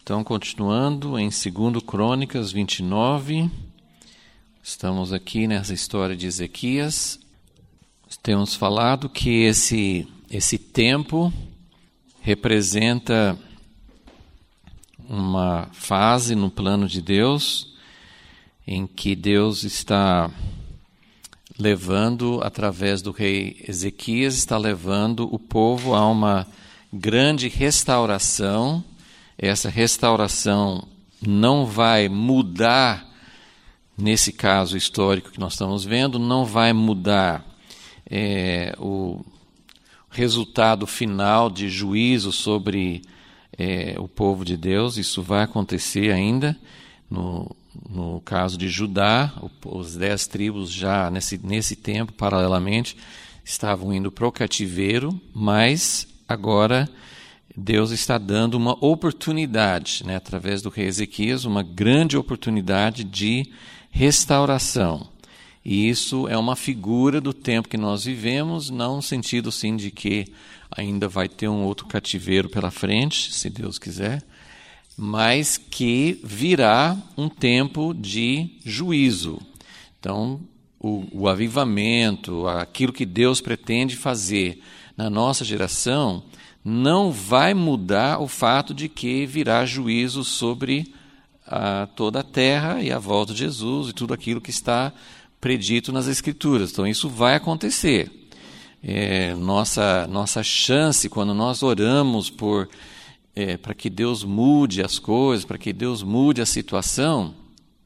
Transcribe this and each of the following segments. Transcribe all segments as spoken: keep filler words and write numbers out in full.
Então, continuando em Segundo Crônicas vinte e nove, estamos aqui nessa história de Ezequias. Temos falado que esse, esse tempo representa uma fase no plano de Deus, em que Deus está levando, através do rei Ezequias, está levando o povo a uma grande restauração. Essa restauração não vai mudar, nesse caso histórico que nós estamos vendo, não vai mudar é, o resultado final de juízo sobre é, o povo de Deus. Isso vai acontecer ainda. No, no caso de Judá, os dez tribos já nesse, nesse tempo, paralelamente, estavam indo para o cativeiro, mas agora Deus está dando uma oportunidade, né, através do rei Ezequias, uma grande oportunidade de restauração. E isso é uma figura do tempo que nós vivemos, não no sentido assim, de que ainda vai ter um outro cativeiro pela frente, se Deus quiser, mas que virá um tempo de juízo. Então, o, o avivamento, aquilo que Deus pretende fazer na nossa geração, não vai mudar o fato de que virá juízo sobre a, toda a terra e a volta de Jesus e tudo aquilo que está predito nas Escrituras. Então, isso vai acontecer. É, nossa, nossa chance, quando nós oramos por, é, para que Deus mude as coisas, para que Deus mude a situação,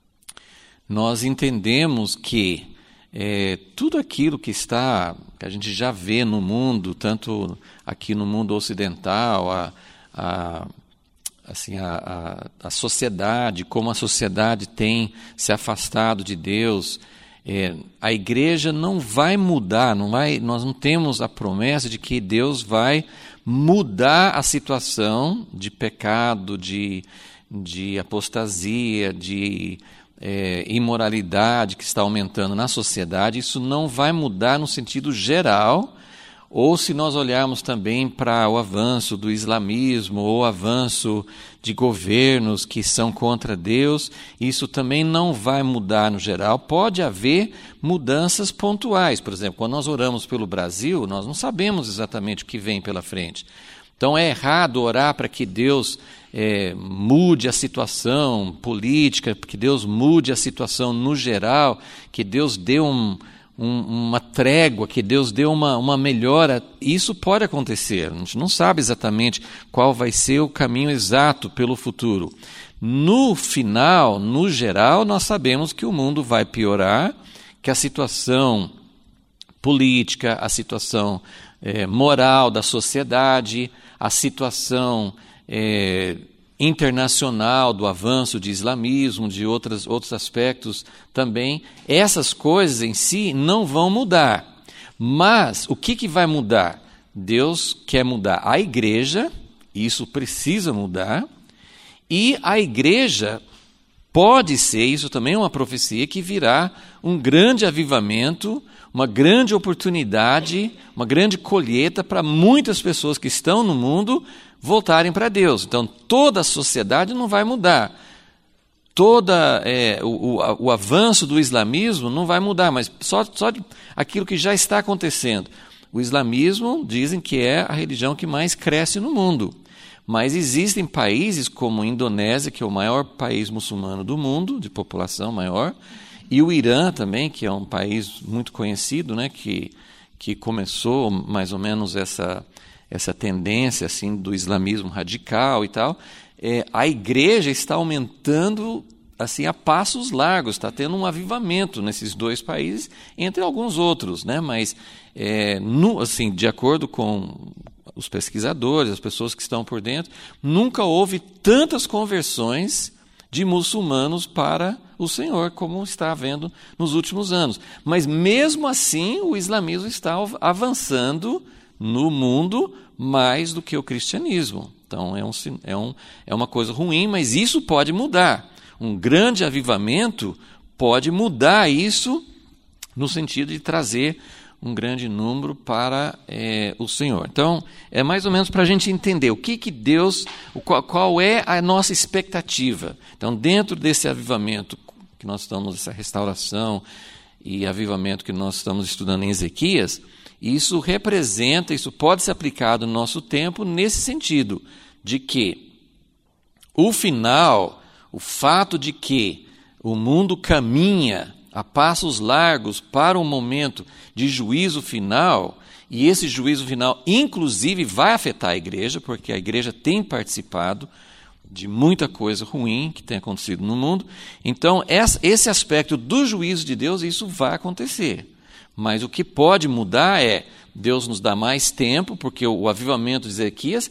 nós entendemos que É, tudo aquilo que está, que a gente já vê no mundo, tanto aqui no mundo ocidental, a, a, assim, a, a, a sociedade, como a sociedade tem se afastado de Deus, é, a igreja não vai mudar, não vai, nós não temos a promessa de que Deus vai mudar a situação de pecado, de, de apostasia, de É, imoralidade que está aumentando na sociedade. Isso não vai mudar no sentido geral, ou se nós olharmos também para o avanço do islamismo, ou o avanço de governos que são contra Deus, isso também não vai mudar no geral. Pode haver mudanças pontuais. Por exemplo, quando nós oramos pelo Brasil, nós não sabemos exatamente o que vem pela frente. Então é errado orar para que Deus é, mude a situação política, que Deus mude a situação no geral, que Deus dê um, um, uma trégua, que Deus dê uma, uma melhora. Isso pode acontecer, a gente não sabe exatamente qual vai ser o caminho exato pelo futuro. No final, no geral, nós sabemos que o mundo vai piorar, que a situação política, a situação é, moral da sociedade, a situação é, internacional do avanço de islamismo, de outras, outros aspectos também, essas coisas em si não vão mudar. Mas o que, que vai mudar? Deus quer mudar a igreja, isso precisa mudar, e a igreja pode ser, isso também é uma profecia, que virá um grande avivamento, uma grande oportunidade, uma grande colheita para muitas pessoas que estão no mundo voltarem para Deus. Então, toda a sociedade não vai mudar. Toda, é, o, o, o avanço do islamismo não vai mudar, mas só, só de aquilo que já está acontecendo. O islamismo, dizem que é a religião que mais cresce no mundo. Mas existem países como a Indonésia, que é o maior país muçulmano do mundo, de população maior, e o Irã também, que é um país muito conhecido, né, que, que começou mais ou menos essa, essa tendência assim, do islamismo radical e tal. É, a igreja está aumentando assim, a passos largos, está tendo um avivamento nesses dois países, entre alguns outros, né, mas é, no, assim, de acordo com os pesquisadores, as pessoas que estão por dentro, nunca houve tantas conversões de muçulmanos para o Senhor, como está havendo nos últimos anos. Mas mesmo assim, o islamismo está avançando no mundo mais do que o cristianismo. Então é, um, é, um, é uma coisa ruim, mas isso pode mudar. Um grande avivamento pode mudar isso no sentido de trazer um grande número para é, o Senhor. Então, é mais ou menos para a gente entender o que, que Deus, o qual, qual é a nossa expectativa. Então, dentro desse avivamento que nós estamos, essa restauração e avivamento que nós estamos estudando em Ezequias, isso representa, isso pode ser aplicado no nosso tempo nesse sentido, de que o final, o fato de que o mundo caminha a passos largos para um momento de juízo final, e esse juízo final, inclusive, vai afetar a igreja, porque a igreja tem participado de muita coisa ruim que tem acontecido no mundo. Então, esse aspecto do juízo de Deus, isso vai acontecer. Mas o que pode mudar é, Deus nos dá mais tempo, porque o avivamento de Ezequias,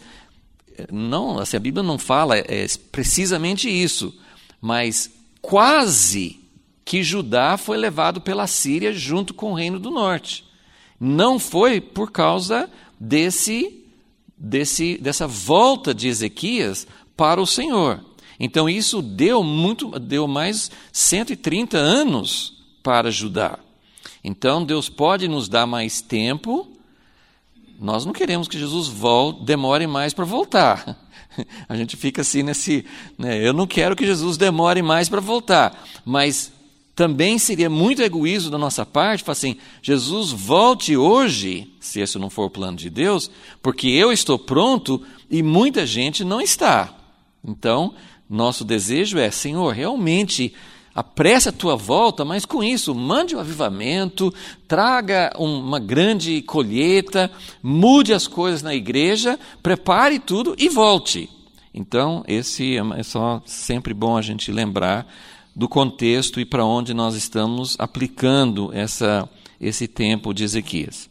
não, assim, a Bíblia não fala é, precisamente isso, mas quase que Judá foi levado pela Síria junto com o Reino do Norte. Não foi por causa desse, desse, dessa volta de Ezequias para o Senhor. Então isso deu, muito, deu mais cento e trinta anos para Judá. Então Deus pode nos dar mais tempo. Nós não queremos que Jesus volte, demore mais para voltar. A gente fica assim nesse... Né, eu não quero que Jesus demore mais para voltar, mas... Também seria muito egoísmo da nossa parte, falar assim, Jesus volte hoje, se esse não for o plano de Deus, porque eu estou pronto e muita gente não está. Então, nosso desejo é, Senhor, realmente apresse a tua volta, mas com isso, mande um avivamento, traga uma grande colheita, mude as coisas na igreja, prepare tudo e volte. Então, esse é só sempre bom a gente lembrar do contexto e para onde nós estamos aplicando essa, esse tempo de Ezequias.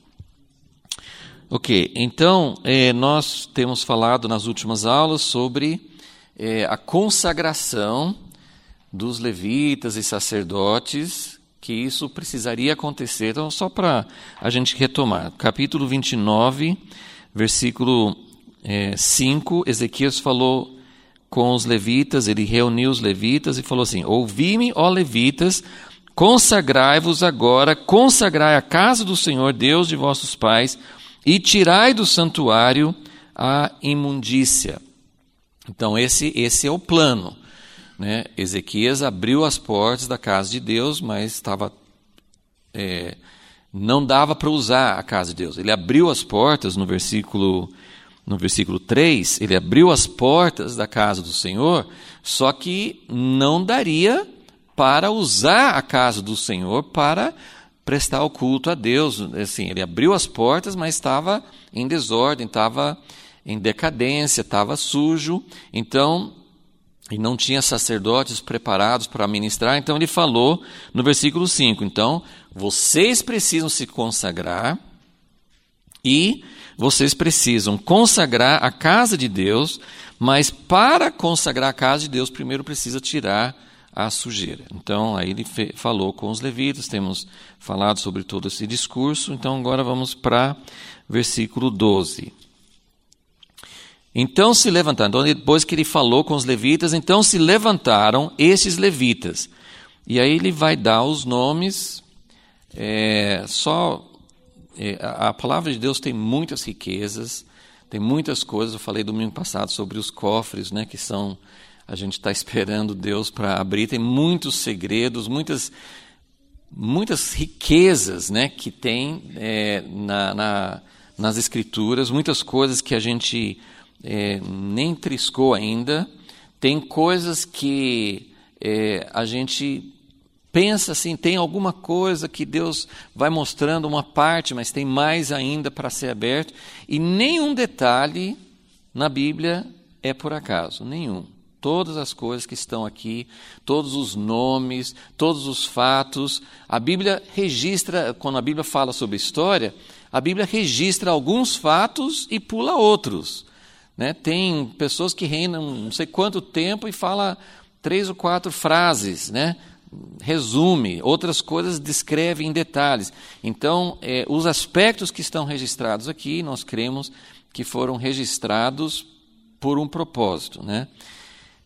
Ok, então eh, nós temos falado nas últimas aulas sobre eh, a consagração dos levitas e sacerdotes, que isso precisaria acontecer. Então, só para a gente retomar, capítulo vinte e nove, versículo eh, cinco, Ezequias falou com os levitas, ele reuniu os levitas e falou assim, ouvi-me, ó levitas, consagrai-vos agora, consagrai a casa do Senhor, Deus de vossos pais, e tirai do santuário a imundícia. Então esse, esse é o plano. Né? Ezequias abriu as portas da casa de Deus, mas estava, é, não dava para usar a casa de Deus. Ele abriu as portas no versículo... No versículo três, ele abriu as portas da casa do Senhor, só que não daria para usar a casa do Senhor para prestar o culto a Deus. Assim, ele abriu as portas, mas estava em desordem, estava em decadência, estava sujo, então, e não tinha sacerdotes preparados para ministrar, então ele falou no versículo cinco, então, vocês precisam se consagrar e vocês precisam consagrar a casa de Deus, mas para consagrar a casa de Deus, primeiro precisa tirar a sujeira. Então, aí ele fe- falou com os levitas, temos falado sobre todo esse discurso, então agora vamos para versículo doze. Então se levantaram, então, depois que ele falou com os levitas, então se levantaram esses levitas. E aí ele vai dar os nomes, é, só... A palavra de Deus tem muitas riquezas, tem muitas coisas. Eu falei domingo passado sobre os cofres, né, que são, a gente está esperando Deus para abrir. Tem muitos segredos, muitas, muitas riquezas, né, que tem é, na, na, nas Escrituras, muitas coisas que a gente é, nem triscou ainda. Tem coisas que é, a gente... pensa assim, tem alguma coisa que Deus vai mostrando uma parte, mas tem mais ainda para ser aberto. E nenhum detalhe na Bíblia é por acaso, nenhum. Todas as coisas que estão aqui, todos os nomes, todos os fatos. A Bíblia registra, quando a Bíblia fala sobre história, a Bíblia registra alguns fatos e pula outros. Né? Tem pessoas que reinam não sei quanto tempo e fala três ou quatro frases, né? Resume, outras coisas descreve em detalhes. Então, eh, os aspectos que estão registrados aqui, nós cremos que foram registrados por um propósito. Né?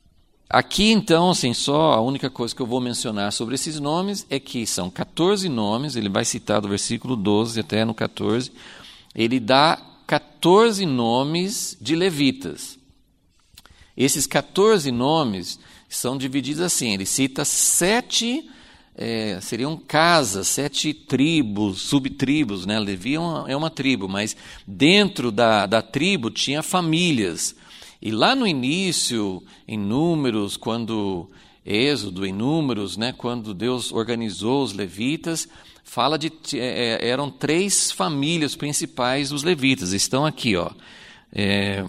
Aqui, então, assim, só a única coisa que eu vou mencionar sobre esses nomes é que são quatorze nomes, ele vai citar do versículo doze até no quatorze, ele dá quatorze nomes de levitas. Esses quatorze nomes são divididos assim, ele cita sete, é, seriam casas, sete tribos, subtribos, né? Levi é uma, é uma tribo, mas dentro da, da tribo tinha famílias. E lá no início, em Números, quando Êxodo, em Números, né, quando Deus organizou os levitas, fala de é, eram três famílias principais dos levitas. Estão aqui, ó. É,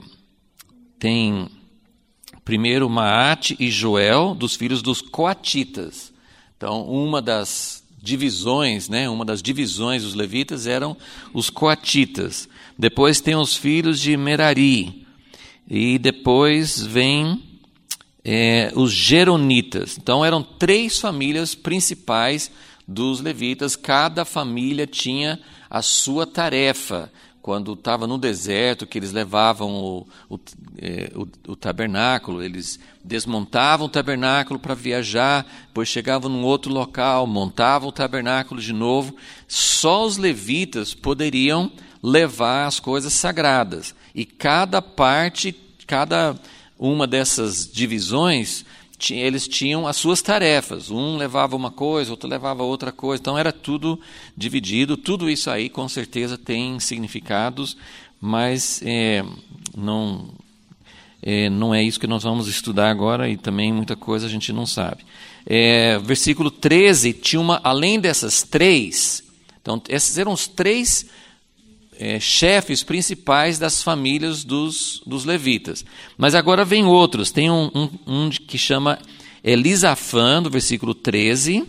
tem primeiro Maate e Joel, dos filhos dos coatitas. Então, uma das divisões, né, uma das divisões dos levitas eram os coatitas. Depois tem os filhos de Merari. E depois vem é, os geronitas. Então eram três famílias principais dos levitas. Cada família tinha a sua tarefa. Quando estava no deserto, que eles levavam o, o, é, o, o tabernáculo, eles desmontavam o tabernáculo para viajar, depois chegavam num outro local, montavam o tabernáculo de novo. Só os levitas poderiam levar as coisas sagradas. E cada parte, cada uma dessas divisões, eles tinham as suas tarefas. Um levava uma coisa, outro levava outra coisa. Então era tudo dividido. Tudo isso aí com certeza tem significados, mas é, não, é, não é isso que nós vamos estudar agora, e também muita coisa a gente não sabe. É, versículo treze, tinha uma, além dessas três, então esses eram os três É, chefes principais das famílias dos, dos levitas. Mas agora vem outros. Tem um, um, um que chama Elisafã, do versículo treze.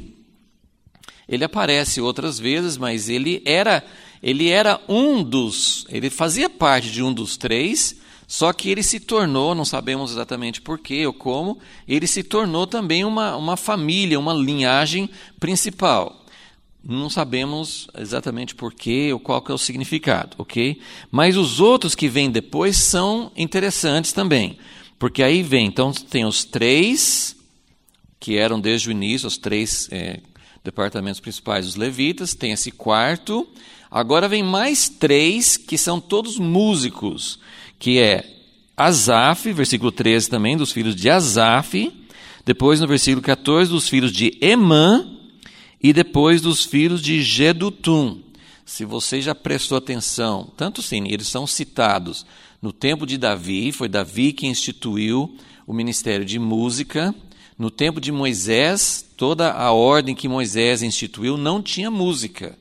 Ele aparece outras vezes, mas ele era, ele era um dos... Ele fazia parte de um dos três, só que ele se tornou, não sabemos exatamente porquê ou como, ele se tornou também uma, uma família, uma linhagem principal. Não sabemos exatamente porquê ou qual que é o significado, ok? Mas os outros que vêm depois são interessantes também, porque aí vem, então tem os três, que eram desde o início, os três é, departamentos principais dos levitas, tem esse quarto, agora vem mais três, que são todos músicos, que é Asaf, versículo treze também, dos filhos de Asaf, depois no versículo quatorze, dos filhos de Emã, e depois dos filhos de Gedutum. Se você já prestou atenção, tanto sim, eles são citados no tempo de Davi, foi Davi que instituiu o ministério de música. No tempo de Moisés, toda a ordem que Moisés instituiu não tinha música.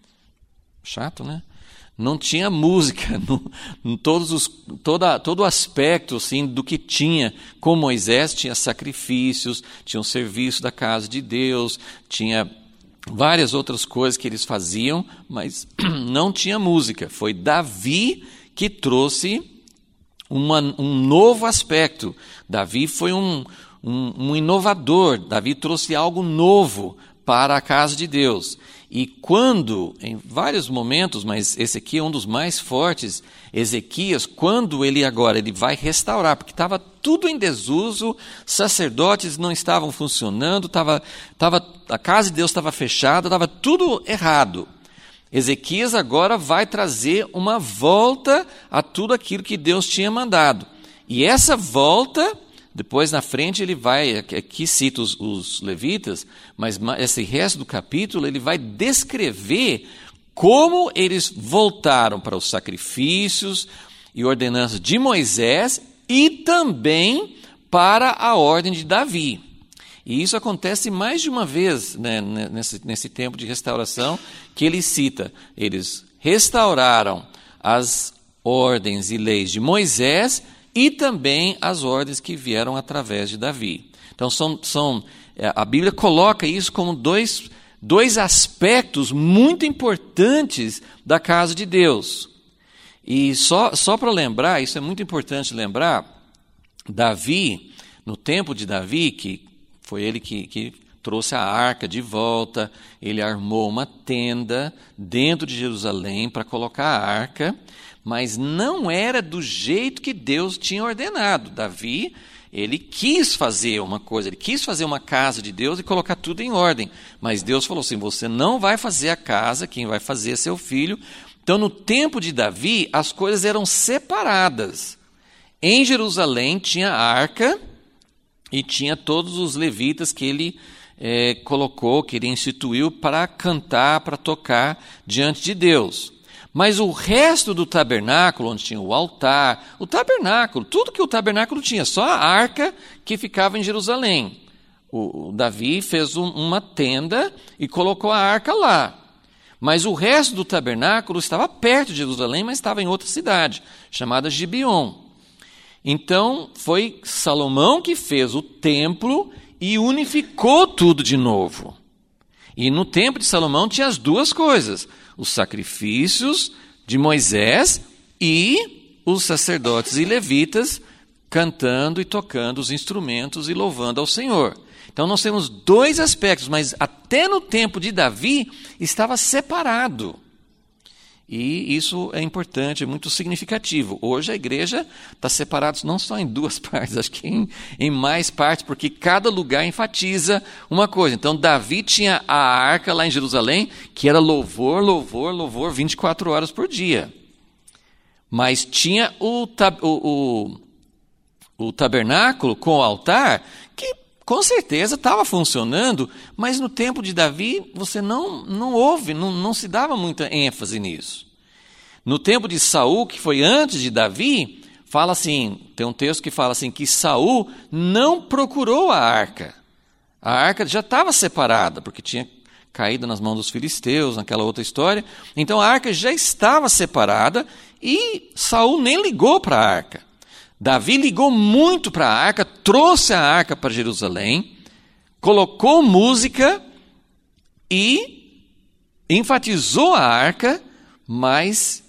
Chato, né? Não tinha música, no, no todos os, toda, todo o aspecto assim, do que tinha com Moisés, tinha sacrifícios, tinha o serviço da casa de Deus, tinha várias outras coisas que eles faziam, mas não tinha música. Foi Davi que trouxe uma, um novo aspecto. Davi foi um, um, um inovador. Davi trouxe algo novo para a casa de Deus. E quando, em vários momentos, mas esse aqui é um dos mais fortes, Ezequias, quando ele agora ele vai restaurar, porque estava tudo em desuso, sacerdotes não estavam funcionando, tava, tava, a casa de Deus estava fechada, estava tudo errado. Ezequias agora vai trazer uma volta a tudo aquilo que Deus tinha mandado. E essa volta... Depois, na frente, ele vai, aqui cita os, os levitas, mas esse resto do capítulo, ele vai descrever como eles voltaram para os sacrifícios e ordenanças de Moisés e também para a ordem de Davi. E isso acontece mais de uma vez, né, nesse, nesse tempo de restauração, que ele cita. Eles restauraram as ordens e leis de Moisés e também as ordens que vieram através de Davi. Então, são, são, a Bíblia coloca isso como dois, dois aspectos muito importantes da casa de Deus. E só, só para lembrar, isso é muito importante lembrar, Davi, no tempo de Davi, que foi ele que, que trouxe a arca de volta, ele armou uma tenda dentro de Jerusalém para colocar a arca, mas não era do jeito que Deus tinha ordenado. Davi, Ele quis fazer uma coisa, ele quis fazer uma casa de Deus e colocar tudo em ordem. Mas Deus falou assim, você não vai fazer a casa, quem vai fazer é seu filho. Então, no tempo de Davi, as coisas eram separadas. Em Jerusalém tinha a arca e tinha todos os levitas que ele é, colocou, que ele instituiu para cantar, para tocar diante de Deus. Mas o resto do tabernáculo, onde tinha o altar, o tabernáculo, tudo que o tabernáculo tinha, só a arca que ficava em Jerusalém. O, o Davi fez um, uma tenda e colocou a arca lá. Mas o resto do tabernáculo estava perto de Jerusalém, mas estava em outra cidade, chamada Gibeon. Então, foi Salomão que fez o templo e unificou tudo de novo. E no tempo de Salomão tinha as duas coisas, os sacrifícios de Moisés e os sacerdotes e levitas cantando e tocando os instrumentos e louvando ao Senhor. Então nós temos dois aspectos, mas até no tempo de Davi estava separado. E isso é importante, é muito significativo. Hoje a igreja está separada não só em duas partes, acho que em, em mais partes, porque cada lugar enfatiza uma coisa. Então Davi tinha a arca lá em Jerusalém, que era louvor, louvor, louvor, vinte e quatro horas por dia. Mas tinha o, o, o, o tabernáculo com o altar, que com certeza estava funcionando, mas no tempo de Davi você não, não houve, não, não se dava muita ênfase nisso. No tempo de Saul, que foi antes de Davi, fala assim, tem um texto que fala assim, que Saul não procurou a arca. A arca já estava separada, porque tinha caído nas mãos dos filisteus, naquela outra história. Então a arca já estava separada e Saul nem ligou para a arca. Davi ligou muito para a arca, trouxe a arca para Jerusalém, colocou música e enfatizou a arca, mas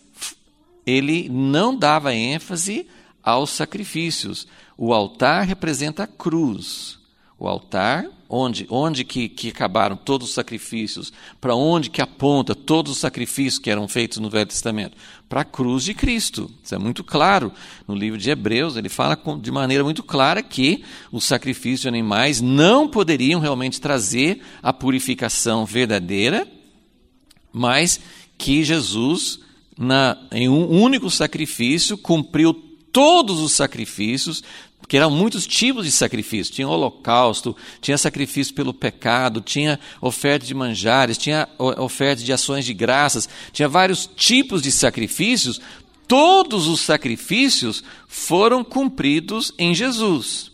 ele não dava ênfase aos sacrifícios. O altar representa a cruz. O altar, onde, onde que, que acabaram todos os sacrifícios, para onde que aponta todos os sacrifícios que eram feitos no Velho Testamento? Para a cruz de Cristo. Isso é muito claro. No livro de Hebreus, ele fala de maneira muito clara que os sacrifícios de animais não poderiam realmente trazer a purificação verdadeira, mas que Jesus, na, em um único sacrifício, cumpriu todos os sacrifícios, porque eram muitos tipos de sacrifício. Tinha holocausto, tinha sacrifício pelo pecado, tinha oferta de manjares, tinha oferta de ações de graças, tinha vários tipos de sacrifícios. Todos os sacrifícios foram cumpridos em Jesus.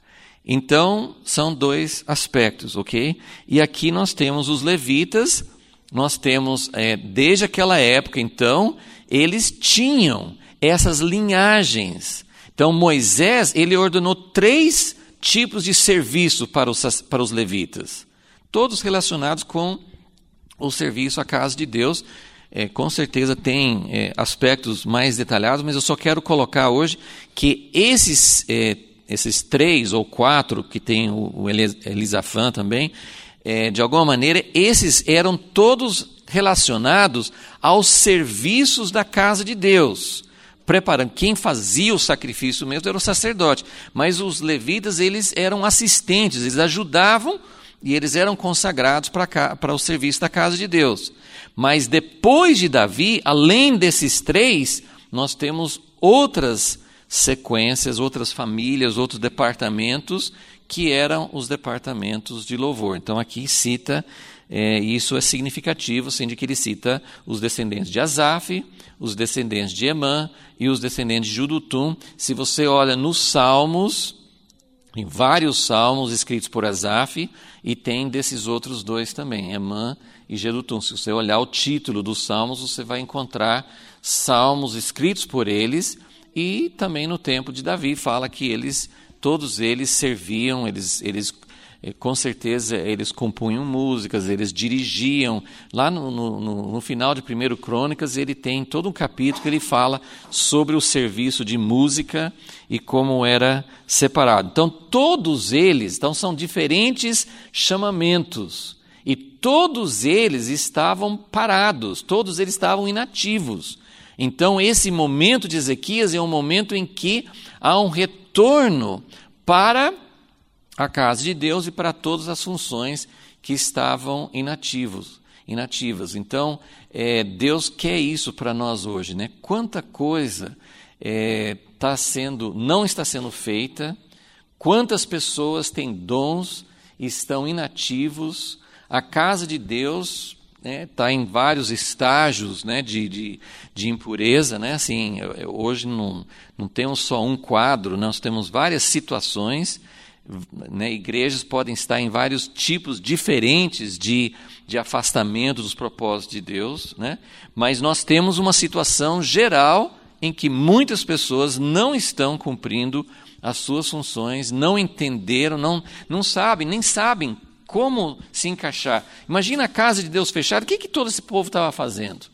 Então, são dois aspectos, ok? E aqui nós temos os levitas, nós temos, é, desde aquela época, então, eles tinham essas linhagens. Então, Moisés, ele ordenou três tipos de serviço para os, para os levitas, todos relacionados com o serviço à casa de Deus. É, com certeza tem é, aspectos mais detalhados, mas eu só quero colocar hoje que esses, é, esses três ou quatro, que tem o, o Elisafã também, é, de alguma maneira, esses eram todos relacionados aos serviços da casa de Deus. Preparando, quem fazia o sacrifício mesmo era o sacerdote, mas os levitas, eles eram assistentes, eles ajudavam e eles eram consagrados para, para o serviço da casa de Deus. Mas depois de Davi, além desses três, nós temos outras sequências, outras famílias, outros departamentos, que eram os departamentos de louvor. Então aqui cita, é, isso é significativo, sendo que ele cita os descendentes de Asaf, os descendentes de Emã e os descendentes de Judutum. Se você olha nos Salmos, em vários salmos escritos por Asaf, e tem desses outros dois também, Emã e Jedutum. Se você olhar o título dos salmos, você vai encontrar salmos escritos por eles, e também no tempo de Davi fala que eles, todos eles serviam, eles, eles com certeza eles compunham músicas, eles dirigiam. Lá no, no, no final de primeiro Crônicas, ele tem todo um capítulo que ele fala sobre o serviço de música e como era separado. Então, todos eles, então, são diferentes chamamentos, e todos eles estavam parados, todos eles estavam inativos. Então, esse momento de Ezequias é um momento em que há um retorno para a casa de Deus e para todas as funções que estavam inativos, inativas. Então, é, Deus quer isso para nós hoje, né? Quanta coisa é, tá sendo, não está sendo feita, quantas pessoas têm dons e estão inativos. A casa de Deus está, né, em vários estágios, né, de, de, de impureza, né? Assim, hoje não, não temos só um quadro, nós temos várias situações, né? Igrejas podem estar em vários tipos diferentes de, de afastamento dos propósitos de Deus, né? Mas nós temos uma situação geral em que muitas pessoas não estão cumprindo as suas funções, não entenderam, não, não sabem, nem sabem como se encaixar. Imagina a casa de Deus fechada, o que, que todo esse povo estava fazendo?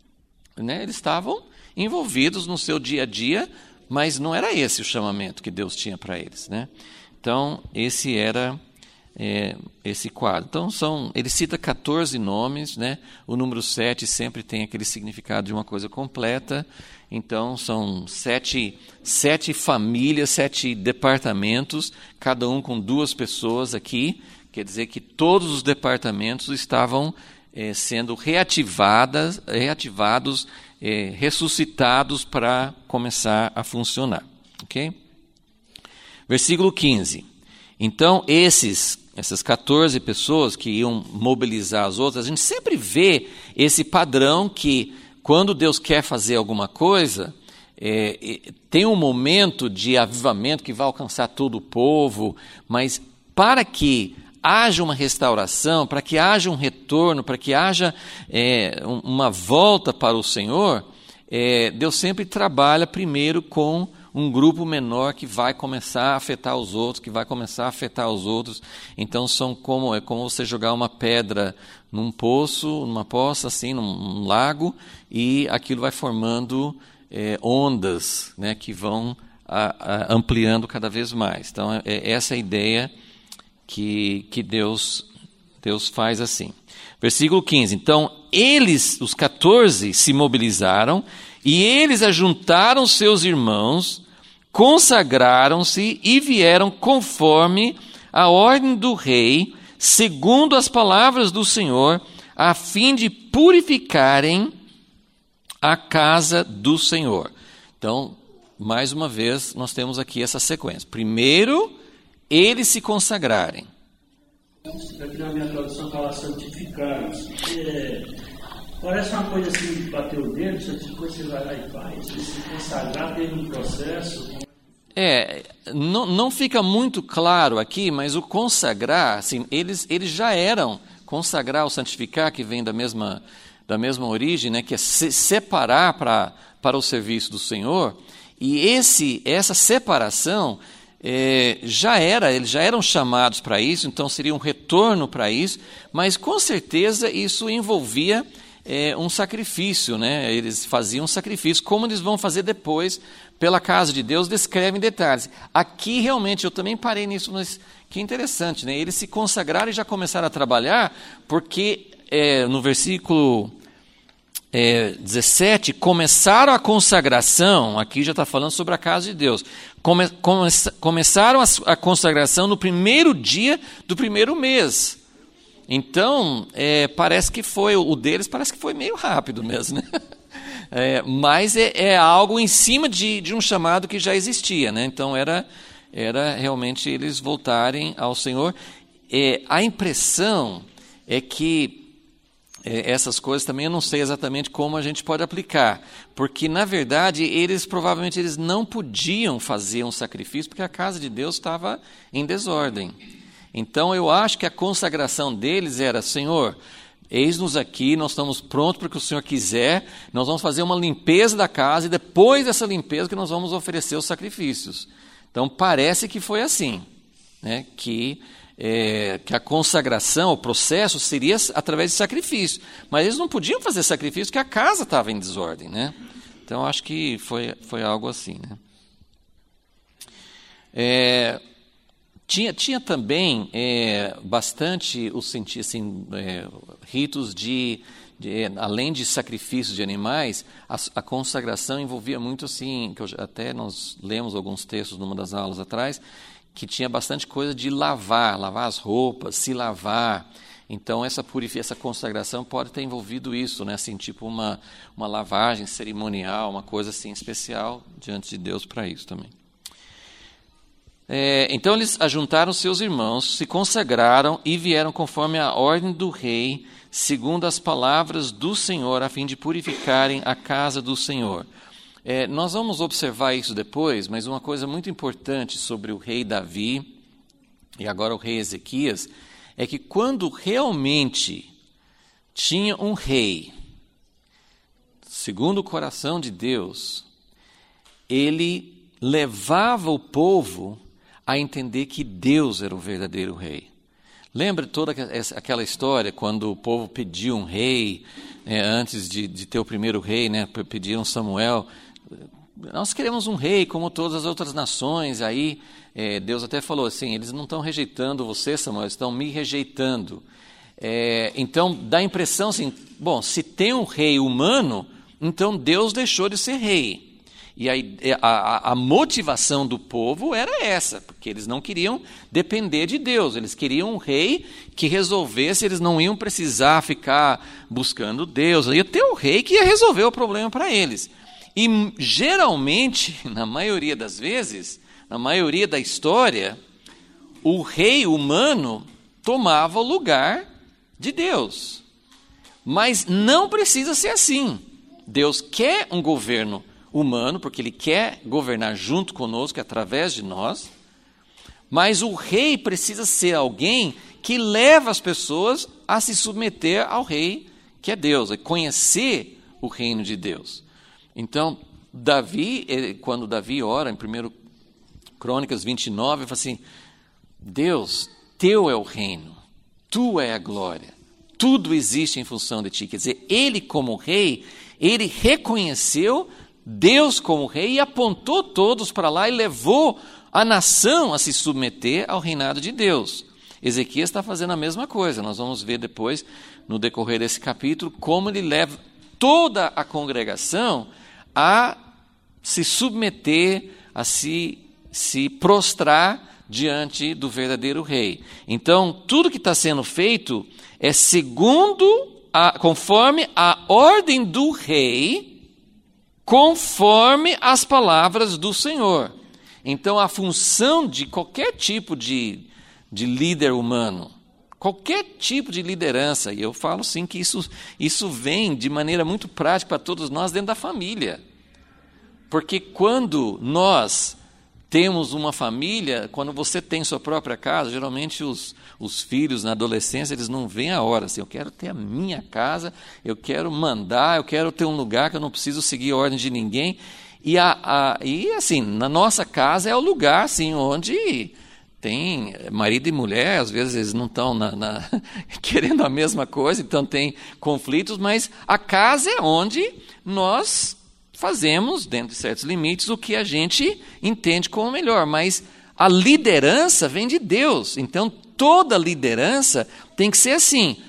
Né? Eles estavam envolvidos no seu dia a dia, mas não era esse o chamamento que Deus tinha para eles, né? Então, esse era é, esse quadro. Então, são, ele cita quatorze nomes, né? O número sete sempre tem aquele significado de uma coisa completa. Então, são sete, sete famílias, sete departamentos, cada um com duas pessoas aqui. Quer dizer que todos os departamentos estavam é, sendo reativadas, reativados, é, ressuscitados para começar a funcionar. Ok? Versículo quinze. Então, esses, essas quatorze pessoas que iam mobilizar as outras, a gente sempre vê esse padrão que, quando Deus quer fazer alguma coisa, é, tem um momento de avivamento que vai alcançar todo o povo, mas para que haja uma restauração, para que haja um retorno, para que haja é, uma volta para o Senhor, é, Deus sempre trabalha primeiro com um grupo menor que vai começar a afetar os outros, que vai começar a afetar os outros. Então, são como, é como você jogar uma pedra num poço, numa poça, assim, num, num lago, e aquilo vai formando é, ondas, né, que vão a, a, ampliando cada vez mais. Então, é, é essa a ideia que, que Deus, Deus faz assim. Versículo quinze. Então, eles, os quatorze, se mobilizaram, e eles ajuntaram seus irmãos, consagraram-se e vieram conforme a ordem do rei, segundo as palavras do Senhor, a fim de purificarem a casa do Senhor. Então, mais uma vez, nós temos aqui essa sequência. Primeiro, eles se consagrarem. Aqui na minha tradução fala santificaram-se. É... Parece uma coisa assim de bater o dedo, depois você vai lá e faz. Se consagrar teve um processo. É, não, não fica muito claro aqui, mas o consagrar, assim, eles, eles já eram, consagrar ou santificar, que vem da mesma, da mesma origem, né, que é se separar pra, para o serviço do Senhor, e esse, essa separação é, já era, eles já eram chamados para isso, então seria um retorno para isso, mas com certeza isso envolvia É um sacrifício, né? Eles faziam um sacrifício, como eles vão fazer depois pela casa de Deus, descreve em detalhes. Aqui realmente eu também parei nisso, mas que interessante, né? Eles se consagraram e já começaram a trabalhar, porque é, no versículo é, dezessete, começaram a consagração, aqui já está falando sobre a casa de Deus, come, come, começaram a, a consagração no primeiro dia do primeiro mês. Então, é, parece que foi, o deles parece que foi meio rápido mesmo, né? É, mas é, é algo em cima de, de um chamado que já existia, né? Então, era, era realmente eles voltarem ao Senhor. É, a impressão é que é, essas coisas também eu não sei exatamente como a gente pode aplicar, porque, na verdade, eles provavelmente eles não podiam fazer um sacrifício, porque a casa de Deus estava em desordem. Então, eu acho que a consagração deles era, Senhor, eis-nos aqui, nós estamos prontos para o que o Senhor quiser, nós vamos fazer uma limpeza da casa e depois dessa limpeza que nós vamos oferecer os sacrifícios. Então, parece que foi assim, né? que, é, que a consagração, o processo seria através de sacrifício, mas eles não podiam fazer sacrifício porque a casa estava em desordem, né? Então, acho que foi, foi algo assim, né? É... Tinha, tinha também é, bastante os assim, é, ritos de, de, além de sacrifícios de animais, a, a consagração envolvia muito assim, que eu, até nós lemos alguns textos numa das aulas atrás, que tinha bastante coisa de lavar, lavar as roupas, se lavar. Então, essa purificação, essa consagração pode ter envolvido isso, né? Assim, tipo uma, uma lavagem cerimonial, uma coisa assim especial diante de Deus para isso também. É, então, eles ajuntaram seus irmãos, se consagraram e vieram conforme a ordem do rei, segundo as palavras do Senhor, a fim de purificarem a casa do Senhor. É, nós vamos observar isso depois, mas uma coisa muito importante sobre o rei Davi e agora o rei Ezequias é que quando realmente tinha um rei, segundo o coração de Deus, ele levava o povo a entender que Deus era o verdadeiro rei. Lembra toda aquela história quando o povo pediu um rei, é, antes de, de ter o primeiro rei, né, pediram Samuel. Nós queremos um rei como todas as outras nações. Aí é, Deus até falou assim, eles não estão rejeitando você, Samuel, eles estão me rejeitando. É, então dá a impressão assim, bom, se tem um rei humano, então Deus deixou de ser rei. E aí, a, a, a motivação do povo era essa, porque eles não queriam depender de Deus, eles queriam um rei que resolvesse, eles não iam precisar ficar buscando Deus, ia ter um rei que ia resolver o problema para eles. E geralmente, na maioria das vezes, na maioria da história, o rei humano tomava o lugar de Deus. Mas não precisa ser assim. Deus quer um governo humano, porque Ele quer governar junto conosco, através de nós, mas o rei precisa ser alguém que leva as pessoas a se submeter ao rei, que é Deus, a conhecer o reino de Deus. Então, Davi, ele, quando Davi ora, em primeiro Crônicas vinte e nove, ele fala assim, Deus, teu é o reino, tu é a glória, tudo existe em função de ti. Quer dizer, ele como rei, ele reconheceu Deus como rei e apontou todos para lá e levou a nação a se submeter ao reinado de Deus. Ezequias está fazendo a mesma coisa. Nós vamos ver depois, no decorrer desse capítulo, como ele leva toda a congregação a se submeter, a se, se prostrar diante do verdadeiro rei. Então, tudo que está sendo feito é segundo, a, conforme a ordem do rei, conforme as palavras do Senhor. Então, a função de qualquer tipo de, de líder humano, qualquer tipo de liderança, e eu falo sim que isso, isso vem de maneira muito prática para todos nós dentro da família. Porque quando nós temos uma família, quando você tem sua própria casa, geralmente os, os filhos na adolescência, eles não veem a hora, assim, eu quero ter a minha casa, eu quero mandar, eu quero ter um lugar que eu não preciso seguir a ordem de ninguém. E, a, a, e assim, na nossa casa é o lugar assim, onde tem marido e mulher, às vezes eles não estão na, na, querendo a mesma coisa, então tem conflitos, mas a casa é onde nós fazemos, dentro de certos limites, o que a gente entende como melhor. Mas a liderança vem de Deus. Então, toda liderança tem que ser assim.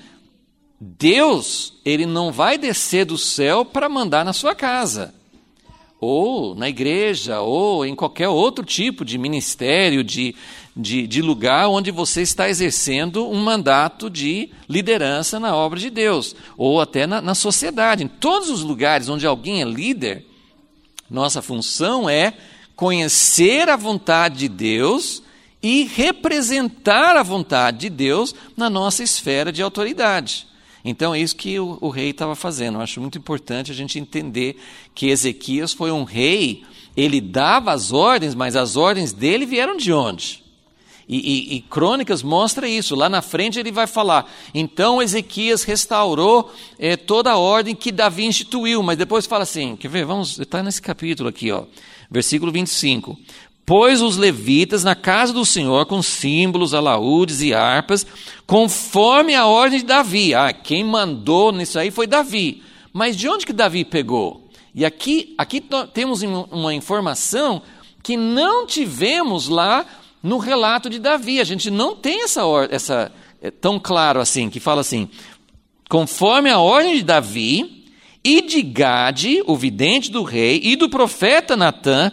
Deus, ele não vai descer do céu para mandar na sua casa, ou na igreja, ou em qualquer outro tipo de ministério, de, de, de lugar onde você está exercendo um mandato de liderança na obra de Deus, ou até na, na sociedade. Em todos os lugares onde alguém é líder, nossa função é conhecer a vontade de Deus e representar a vontade de Deus na nossa esfera de autoridade. Então é isso que o, o rei estava fazendo. Eu acho muito importante a gente entender que Ezequias foi um rei, ele dava as ordens, mas as ordens dele vieram de onde? E, e, e Crônicas mostra isso. Lá na frente ele vai falar, então Ezequias restaurou é, toda a ordem que Davi instituiu, mas depois fala assim, quer ver? Vamos, está nesse capítulo aqui, ó, versículo vinte e cinco. Pôs os levitas na casa do Senhor com símbolos, alaúdes e harpas, conforme a ordem de Davi. Ah, quem mandou nisso aí foi Davi. Mas de onde que Davi pegou? E aqui, aqui temos uma informação que não tivemos lá no relato de Davi. A gente não tem essa ordem, essa, é tão claro assim, que fala assim, conforme a ordem de Davi e de Gade, o vidente do rei, e do profeta Natã,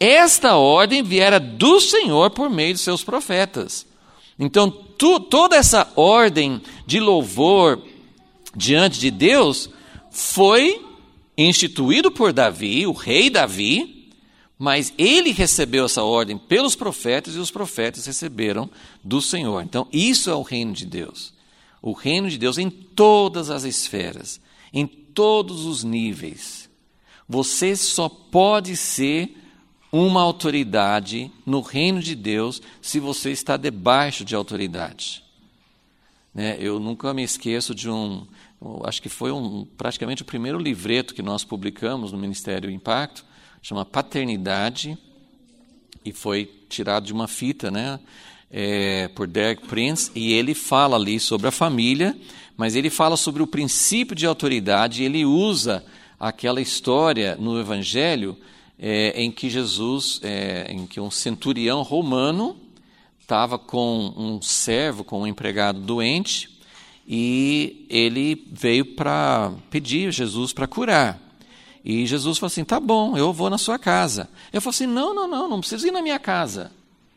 esta ordem viera do Senhor por meio de seus profetas. Então, tu, toda essa ordem de louvor diante de Deus foi instituído por Davi, o rei Davi, mas ele recebeu essa ordem pelos profetas e os profetas receberam do Senhor. Então, isso é o reino de Deus. O reino de Deus em todas as esferas, em todos os níveis. Você só pode ser uma autoridade no reino de Deus se você está debaixo de autoridade. Né? Eu nunca me esqueço de um, acho que foi um, praticamente o primeiro livreto que nós publicamos no Ministério Impacto, chama Paternidade, e foi tirado de uma fita, né? É, por Derek Prince, e ele fala ali sobre a família, mas ele fala sobre o princípio de autoridade, e ele usa aquela história no Evangelho É, em que Jesus, é, em que um centurião romano estava com um servo, com um empregado doente, e ele veio para pedir Jesus para curar. E Jesus falou assim, tá bom, eu vou na sua casa. Eu falei assim, não, não, não, não precisa ir na minha casa.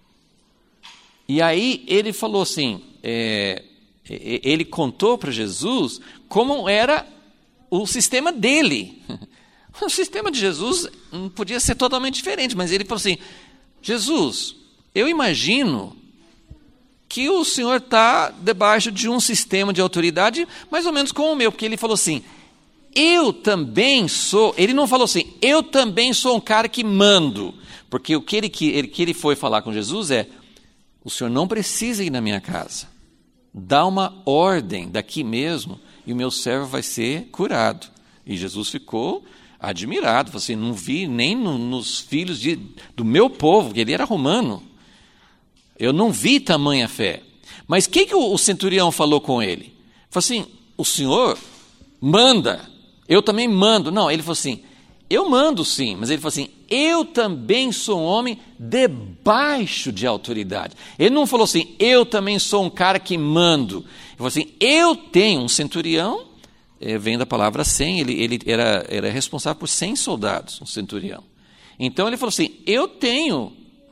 E aí ele falou assim, é, ele contou para Jesus como era o sistema dele. O sistema de Jesus não podia ser totalmente diferente, mas ele falou assim, Jesus, eu imagino que o Senhor está debaixo de um sistema de autoridade mais ou menos como o meu, porque ele falou assim, eu também sou, ele não falou assim, eu também sou um cara que mando, porque o que ele, que ele, que ele foi falar com Jesus é, o Senhor não precisa ir na minha casa, dá uma ordem daqui mesmo e o meu servo vai ser curado. E Jesus ficou admirado, falou assim, não vi nem no, nos filhos de, do meu povo, porque ele era romano, eu não vi tamanha fé. Mas o que, que o, o centurião falou com ele? Falou assim, o Senhor manda, eu também mando. Não, ele falou assim, eu mando sim, mas ele falou assim, eu também sou um homem debaixo de autoridade. Ele não falou assim, eu também sou um cara que mando. Ele falou assim, eu tenho um centurião, É, vem da palavra cem, ele, ele era, era responsável por cem soldados, um centurião. Então ele falou assim, eu tenho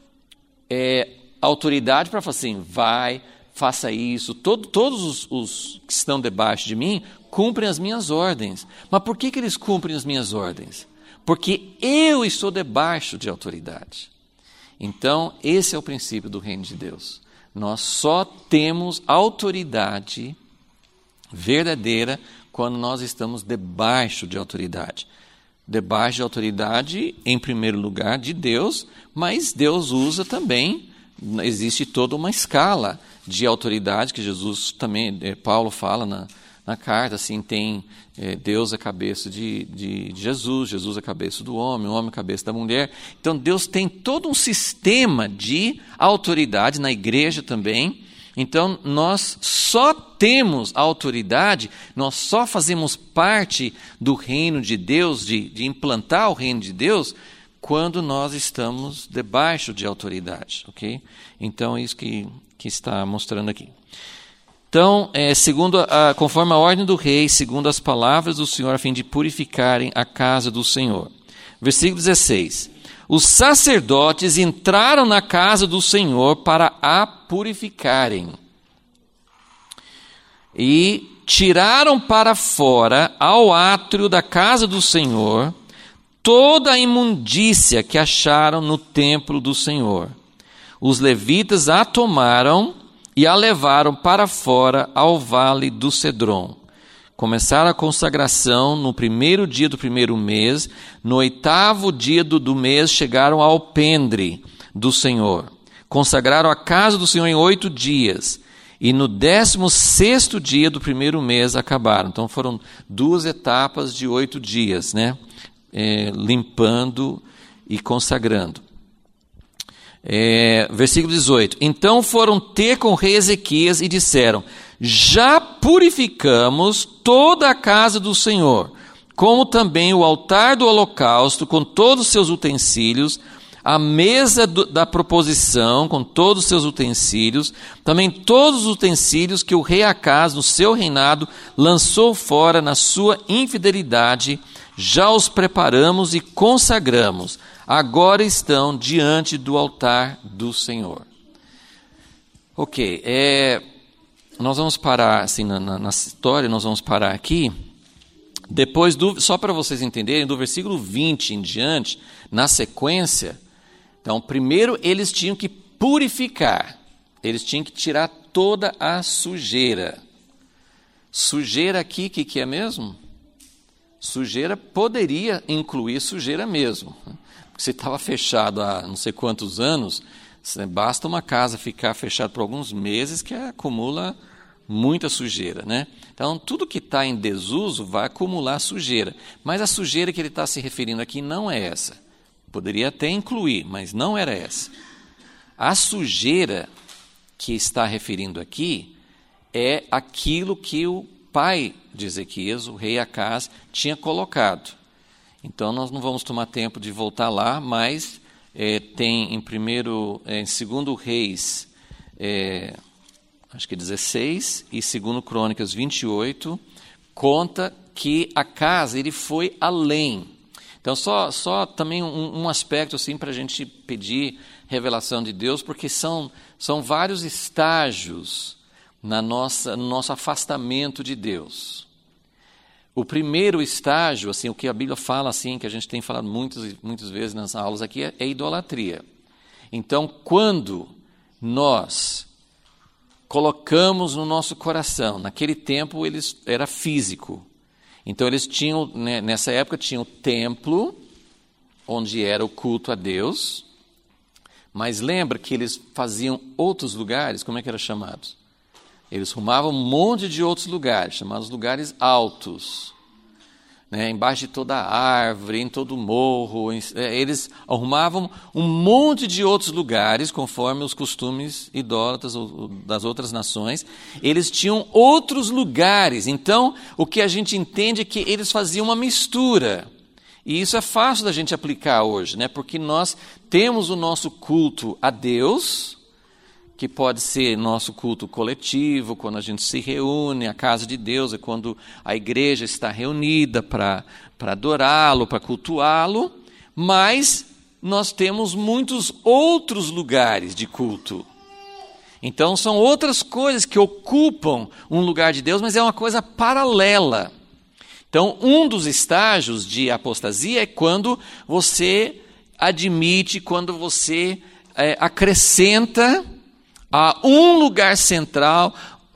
é, autoridade para falar assim, vai, faça isso, todo, todos os, os que estão debaixo de mim cumprem as minhas ordens. Mas por que, que eles cumprem as minhas ordens? Porque eu estou debaixo de autoridade. Então esse é o princípio do reino de Deus. Nós só temos autoridade verdadeira quando nós estamos debaixo de autoridade. Debaixo de autoridade, em primeiro lugar, de Deus, mas Deus usa também, existe toda uma escala de autoridade, que Jesus também, Paulo fala na, na carta, assim, tem é, Deus é a cabeça de, de, de Jesus, Jesus é a cabeça do homem, o homem é a cabeça da mulher. Então Deus tem todo um sistema de autoridade na igreja também. Então, nós só temos autoridade, nós só fazemos parte do reino de Deus, de, de implantar o reino de Deus, quando nós estamos debaixo de autoridade, ok? Então, é isso que, que está mostrando aqui. Então, é, segundo a, conforme a ordem do rei, segundo as palavras do Senhor, a fim de purificarem a casa do Senhor. Versículo dezesseis. Os sacerdotes entraram na casa do Senhor para a purificarem e tiraram para fora, ao átrio da casa do Senhor, toda a imundícia que acharam no templo do Senhor. Os levitas a tomaram e a levaram para fora ao vale do Cedron. Começaram a consagração no primeiro dia do primeiro mês, no oitavo dia do, do mês chegaram ao alpendre do Senhor. Consagraram a casa do Senhor em oito dias, e no décimo sexto dia do primeiro mês acabaram. Então foram duas etapas de oito dias, né? É, limpando e consagrando. É, versículo dezoito. Então foram ter com o rei Ezequias e disseram, já purificamos toda a casa do Senhor, como também o altar do holocausto com todos os seus utensílios, a mesa do, da proposição com todos os seus utensílios, também todos os utensílios que o rei Acaz, no seu reinado, lançou fora na sua infidelidade, já os preparamos e consagramos. agora estão diante do altar do Senhor. Ok, é, nós vamos parar assim na, na, na história, nós vamos parar aqui. Depois, do, só para vocês entenderem, do versículo vinte em diante, na sequência, então, primeiro eles tinham que purificar, eles tinham que tirar toda a sujeira. Sujeira aqui, o que, que é mesmo? Sujeira poderia incluir sujeira mesmo. Porque se estava fechado há não sei quantos anos, basta uma casa ficar fechada por alguns meses que acumula muita sujeira, né? Então, tudo que está em desuso vai acumular sujeira. Mas a sujeira que ele está se referindo aqui não é essa. Poderia até incluir, mas não era essa. A sujeira que está referindo aqui é aquilo que o pai de Ezequias, o rei Acaz, tinha colocado. Então, nós não vamos tomar tempo de voltar lá, mas é, tem em primeiro, é, em segundo Reis, é, acho que dezesseis, e segundo Crônicas vinte e oito, conta que Acaz, ele foi além. Então, só, só também um, um aspecto assim, para a gente pedir revelação de Deus, porque são, são vários estágios na nossa, no nosso afastamento de Deus. O primeiro estágio, assim, o que a Bíblia fala, assim, que a gente tem falado muitas, muitas vezes nas aulas aqui, é, é idolatria. Então, quando nós colocamos no nosso coração, naquele tempo eles, era físico, então eles tinham, né, nessa época tinha o templo, onde era o culto a Deus, mas lembra que eles faziam outros lugares, como é que era chamado? Eles arrumavam um monte de outros lugares, chamados lugares altos, né, embaixo de toda a árvore, em todo o morro. Eles arrumavam um monte de outros lugares, conforme os costumes idólatras das outras nações. Eles tinham outros lugares. Então, o que a gente entende é que eles faziam uma mistura. E isso é fácil da gente aplicar hoje, né, porque nós temos o nosso culto a Deus, que pode ser nosso culto coletivo, quando a gente se reúne, a casa de Deus é quando a igreja está reunida para para adorá-lo, para cultuá-lo, mas nós temos muitos outros lugares de culto. Então são outras coisas que ocupam um lugar de Deus, mas é uma coisa paralela. Então um dos estágios de apostasia é quando você admite, quando você é, acrescenta a um lugar central,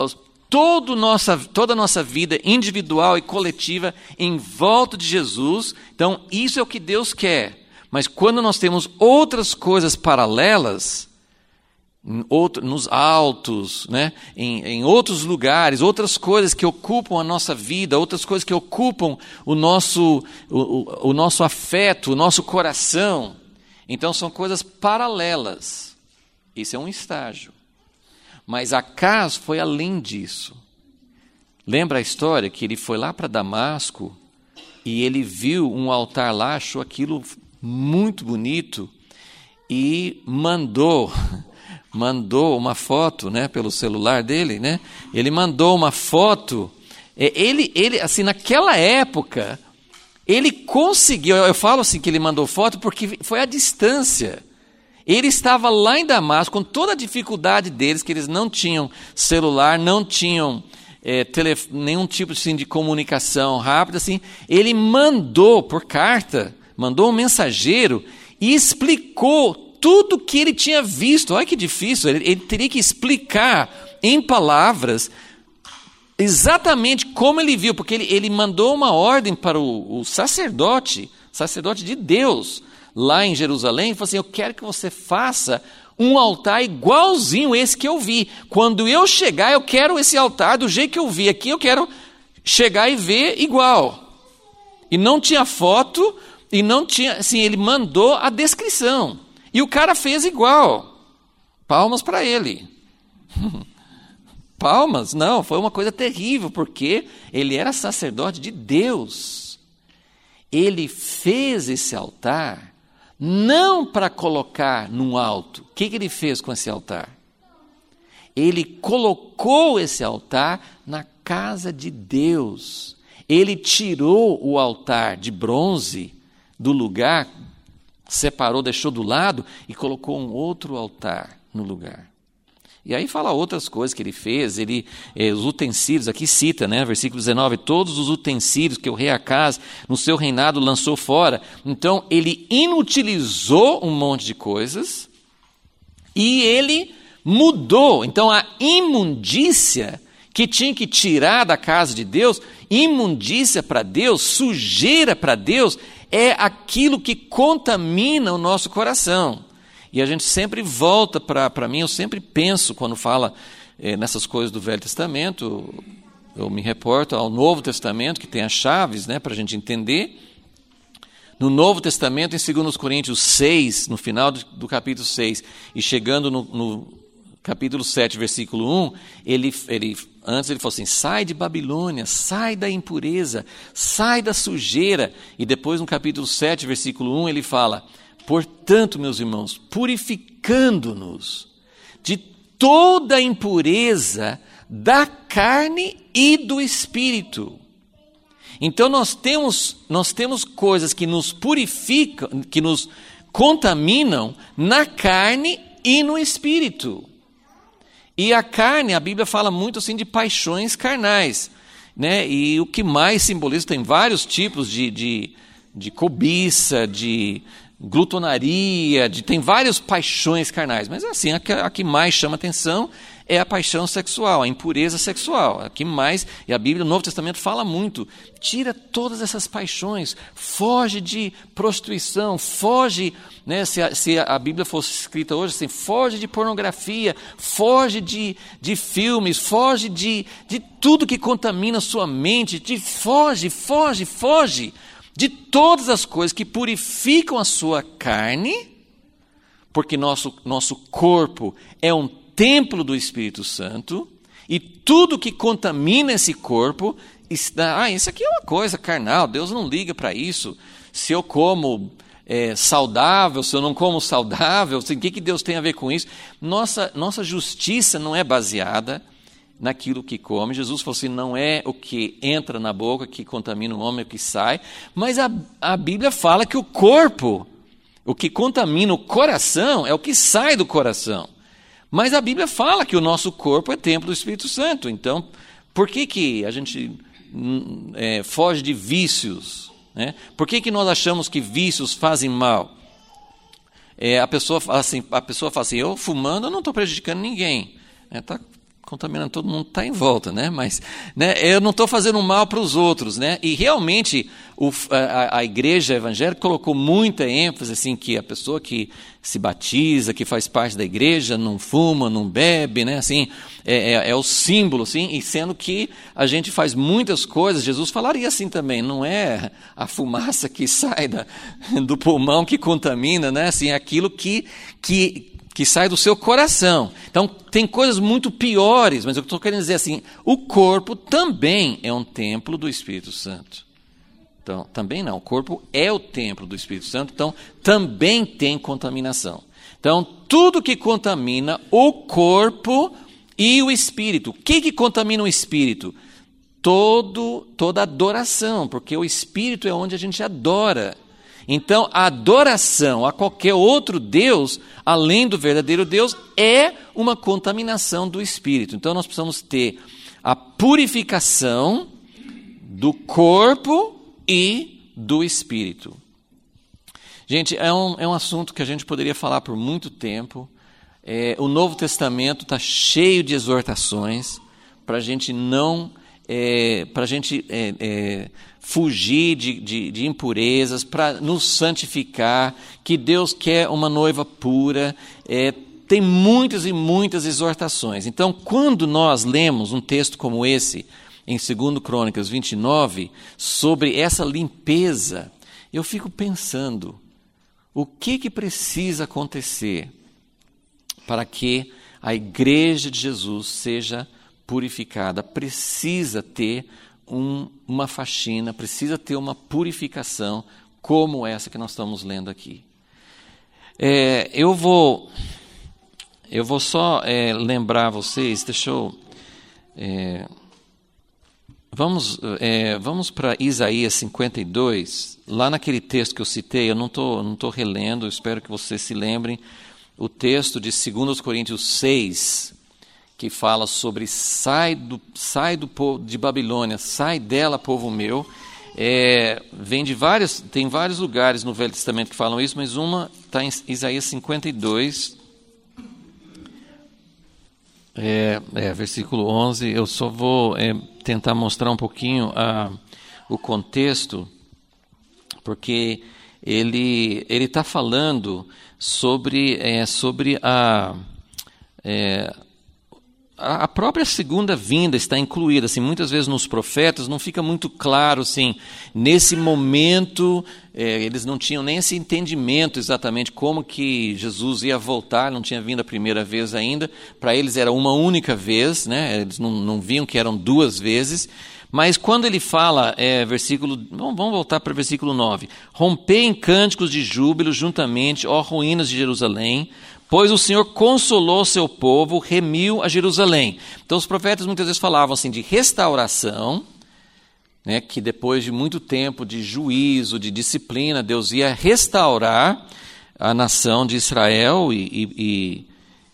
todo nossa, toda a nossa vida individual e coletiva em volta de Jesus. Então, isso é o que Deus quer. Mas quando nós temos outras coisas paralelas, outro, nos altos, né, em, em outros lugares, outras coisas que ocupam a nossa vida, outras coisas que ocupam o nosso, o, o, o nosso afeto, o nosso coração, então são coisas paralelas. Isso é um estágio. Mas Acaz foi além disso. Lembra a história que ele foi lá para Damasco e ele viu um altar lá, achou aquilo muito bonito e mandou, mandou uma foto, né, pelo celular dele, né? Ele mandou uma foto. Ele, ele, assim, naquela época, ele conseguiu. Eu falo assim que ele mandou foto porque foi à distância. Ele estava lá em Damasco, com toda a dificuldade deles, que eles não tinham celular, não tinham é, telef- nenhum tipo assim, de comunicação rápida. Assim. Ele mandou por carta, mandou um mensageiro e explicou tudo o que ele tinha visto. Olha que difícil, ele, ele teria que explicar em palavras exatamente como ele viu, porque ele, ele mandou uma ordem para o, o sacerdote, sacerdote de Deus, lá em Jerusalém, e falou assim: eu quero que você faça um altar igualzinho esse que eu vi. Quando eu chegar, eu quero esse altar do jeito que eu vi aqui, eu quero chegar e ver igual. E não tinha foto, e não tinha, assim, ele mandou a descrição. E o cara fez igual. Palmas para ele. Palmas? Não, foi uma coisa terrível, porque ele era sacerdote de Deus. Ele fez esse altar não para colocar num alto. O que, que ele fez com esse altar? Ele colocou esse altar na casa de Deus. Ele tirou o altar de bronze do lugar separou, deixou do lado e colocou um outro altar no lugar. E aí fala outras coisas que ele fez, ele, eh, os utensílios, aqui cita, né, versículo dezenove, todos os utensílios que o rei Acaz, no seu reinado, lançou fora. Então, ele inutilizou um monte de coisas e ele mudou. Então, a imundícia que tinha que tirar da casa de Deus, imundícia para Deus, sujeira para Deus, é aquilo que contamina o nosso coração. E a gente sempre volta para, para mim, eu sempre penso, quando fala eh, nessas coisas do Velho Testamento, eu me reporto ao Novo Testamento, que tem as chaves, né, para a gente entender. No Novo Testamento, em dois Coríntios seis, no final do, do capítulo seis, e chegando no, no capítulo sete, versículo um, ele, ele, antes ele falou assim, sai de Babilônia, sai da impureza, sai da sujeira. E depois no capítulo sete, versículo um, ele fala, portanto, meus irmãos, purificando-nos de toda a impureza da carne e do espírito. Então nós temos, nós temos coisas que nos purificam, que nos contaminam na carne e no espírito. E a carne, a Bíblia fala muito assim de paixões carnais, né? E o que mais simboliza, tem vários tipos de, de, de cobiça, de glutonaria, de, tem várias paixões carnais, mas assim, a que, a que mais chama atenção é a paixão sexual, a impureza sexual, a que mais, e a Bíblia, o Novo Testamento fala muito, tira todas essas paixões, foge de prostituição, foge, né, se, a, se a Bíblia fosse escrita hoje, assim, foge de pornografia, foge de, de filmes, foge de, de tudo que contamina a sua mente, de, foge, foge, foge de todas as coisas que purificam a sua carne, porque nosso, nosso corpo é um templo do Espírito Santo, e tudo que contamina esse corpo, está, ah, isso aqui é uma coisa carnal, Deus não liga para isso, se eu como é, saudável, se eu não como saudável, assim, o que, que Deus tem a ver com isso? Nossa, nossa justiça não é baseada naquilo que come. Jesus falou assim, não é o que entra na boca que contamina o homem, é o que sai, mas a, a Bíblia fala que o corpo, o que contamina o coração, é o que sai do coração. Mas a Bíblia fala que o nosso corpo é templo do Espírito Santo. Então, por que, que a gente é, foge de vícios? Né? Por que, que nós achamos que vícios fazem mal? É, a, pessoa fala assim, a pessoa fala assim, eu fumando eu não estou prejudicando ninguém. Está é, contaminando todo mundo, está em volta, né? Mas né, eu não estou fazendo mal para os outros. Né? E realmente o, a, a igreja evangélica colocou muita ênfase assim, que a pessoa que se batiza, que faz parte da igreja, não fuma, não bebe, né? Assim, é, é, é o símbolo, assim, e sendo que a gente faz muitas coisas, Jesus falaria assim também, não é a fumaça que sai da, do pulmão que contamina, né? Assim, é aquilo que, que, que sai do seu coração. Então, tem coisas muito piores, mas eu estou querendo dizer assim, o corpo também é um templo do Espírito Santo. Então, também não, o corpo é o templo do Espírito Santo, então também tem contaminação. Então, tudo que contamina o corpo e o espírito. O que, que contamina o espírito? Todo, toda adoração, porque o espírito é onde a gente adora. Então, a adoração a qualquer outro Deus, além do verdadeiro Deus, é uma contaminação do espírito. Então, nós precisamos ter a purificação do corpo e do espírito. Gente, é um, é um assunto que a gente poderia falar por muito tempo. É, o Novo Testamento está cheio de exortações para a gente não, é, para a gente é, é, fugir de, de, de impurezas, para nos santificar, que Deus quer uma noiva pura. É, tem muitas e muitas exortações. Então, quando nós lemos um texto como esse, em dois Crônicas vinte e nove, sobre essa limpeza, eu fico pensando, o que, que precisa acontecer para que a igreja de Jesus seja purificada? Precisa ter um, uma faxina, precisa ter uma purificação como essa que nós estamos lendo aqui. É, eu vou, eu vou só é, lembrar vocês, deixa eu... É, vamos, é, vamos para Isaías cinquenta e dois, lá naquele texto que eu citei, eu não estou não tô relendo, eu espero que vocês se lembrem, o texto de dois Coríntios seis, que fala sobre sai do, sai do povo de Babilônia, sai dela, povo meu. É, vem de vários, tem vários lugares no Velho Testamento que falam isso, mas uma está em Isaías cinquenta e dois, é, é, versículo onze. Eu só vou é, tentar mostrar um pouquinho a, o contexto, porque ele ele está falando sobre, é, sobre a... É, a própria segunda vinda está incluída, assim, muitas vezes nos profetas não fica muito claro, assim, nesse momento, é, eles não tinham nem esse entendimento exatamente como que Jesus ia voltar, não tinha vindo a primeira vez ainda, para eles era uma única vez, né? Eles não, não viam que eram duas vezes, mas quando ele fala, é, versículo, vamos voltar para o versículo nove, rompei em cânticos de júbilo juntamente, ó ruínas de Jerusalém, pois o Senhor consolou seu povo, remiu a Jerusalém. Então os profetas muitas vezes falavam assim de restauração, né, que depois de muito tempo de juízo, de disciplina, Deus ia restaurar a nação de Israel e, e, e,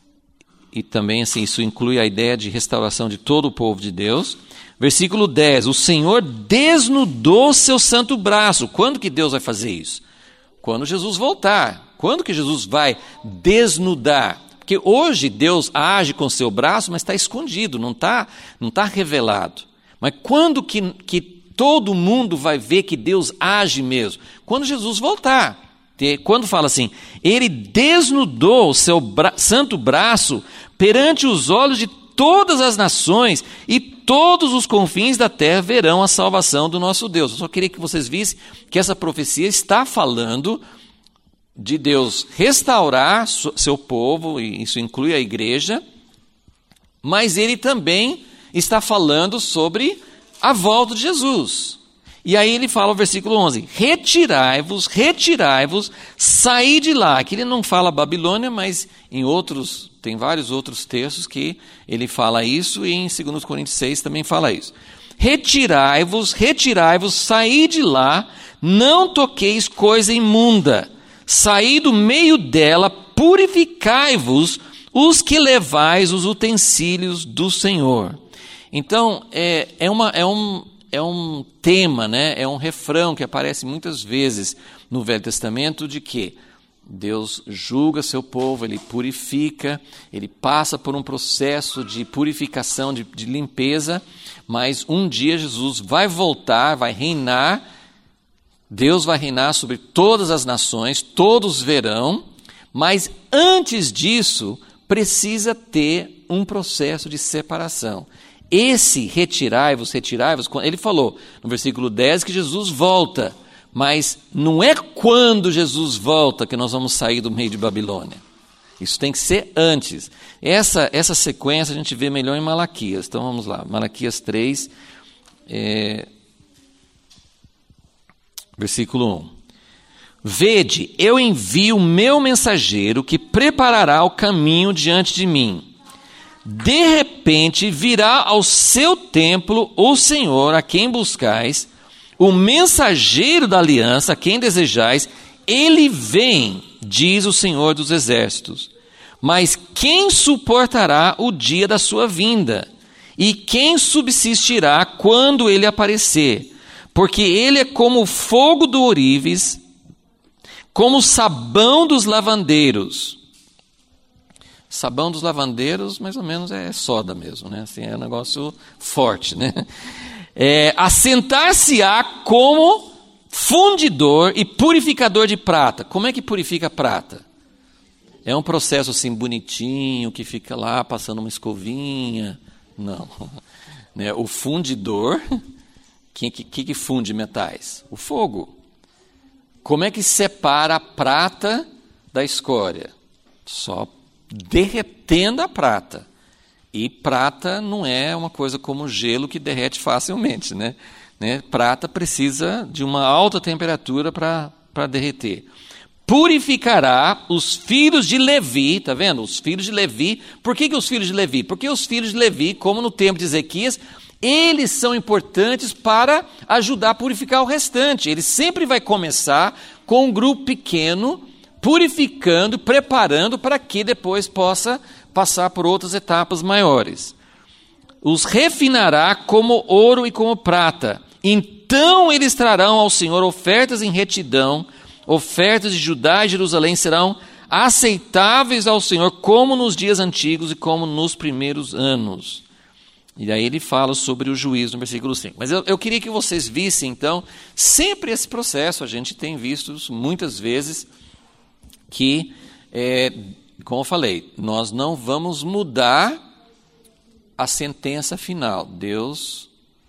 e também assim, isso inclui a ideia de restauração de todo o povo de Deus. Versículo dez, o Senhor desnudou seu santo braço. Quando que Deus vai fazer isso? Quando Jesus voltar. Quando que Jesus vai desnudar? Porque hoje Deus age com seu braço, mas está escondido, não está não tá revelado. Mas quando que, que todo mundo vai ver que Deus age mesmo? Quando Jesus voltar. Quando fala assim, ele desnudou o seu bra- santo braço perante os olhos de todas as nações e todos os confins da terra verão a salvação do nosso Deus. Eu só queria que vocês vissem que essa profecia está falando de Deus restaurar seu povo, e isso inclui a igreja, mas ele também está falando sobre a volta de Jesus. E aí ele fala o versículo onze, retirai-vos, retirai-vos, saí de lá. Aqui ele não fala Babilônia, mas em outros, tem vários outros textos que ele fala isso, e em dois Coríntios seis também fala isso. Retirai-vos, retirai-vos, saí de lá, não toqueis coisa imunda. Saí do meio dela, purificai-vos os que levais os utensílios do Senhor. Então, é, é, uma, é, um, é um tema, né? É um refrão que aparece muitas vezes no Velho Testamento de que Deus julga seu povo, ele purifica, ele passa por um processo de purificação, de, de limpeza, mas um dia Jesus vai voltar, vai reinar. Deus vai reinar sobre todas as nações, todos verão, mas antes disso precisa ter um processo de separação. Esse retirai-vos, retirai-vos, ele falou no versículo dez que Jesus volta, mas não é quando Jesus volta que nós vamos sair do meio de Babilônia. Isso tem que ser antes. Essa, essa sequência a gente vê melhor em Malaquias. Então vamos lá, Malaquias três, é... versículo um. Vede, eu envio o meu mensageiro que preparará o caminho diante de mim. De repente virá ao seu templo o Senhor, a quem buscais, o mensageiro da aliança, a quem desejais, ele vem, diz o Senhor dos exércitos. Mas quem suportará o dia da sua vinda? E quem subsistirá quando ele aparecer? Porque ele é como o fogo do ourives, como o sabão dos lavandeiros. Sabão dos lavandeiros, mais ou menos, é soda mesmo, né? Assim, é um negócio forte, né? É, assentar-se-á como fundidor e purificador de prata. Como é que purifica a prata? É um processo assim bonitinho, que fica lá passando uma escovinha. Não. Né? O fundidor... O que, que, que funde metais? O fogo. Como é que separa a prata da escória? Só derretendo a prata. E prata não é uma coisa como gelo que derrete facilmente, né? né? Prata precisa de uma alta temperatura para derreter. Purificará os filhos de Levi, tá vendo? Os filhos de Levi. Por que, que os filhos de Levi? Porque os filhos de Levi, como no tempo de Ezequias, eles são importantes para ajudar a purificar o restante. Ele sempre vai começar com um grupo pequeno, purificando, preparando para que depois possa passar por outras etapas maiores. Os refinará como ouro e como prata. Então eles trarão ao Senhor ofertas em retidão, ofertas de Judá e Jerusalém serão aceitáveis ao Senhor, como nos dias antigos e como nos primeiros anos. E aí ele fala sobre o juízo no versículo cinco. Mas eu, eu queria que vocês vissem, então, sempre esse processo. A gente tem visto muitas vezes que, é, como eu falei, nós não vamos mudar a sentença final. Deus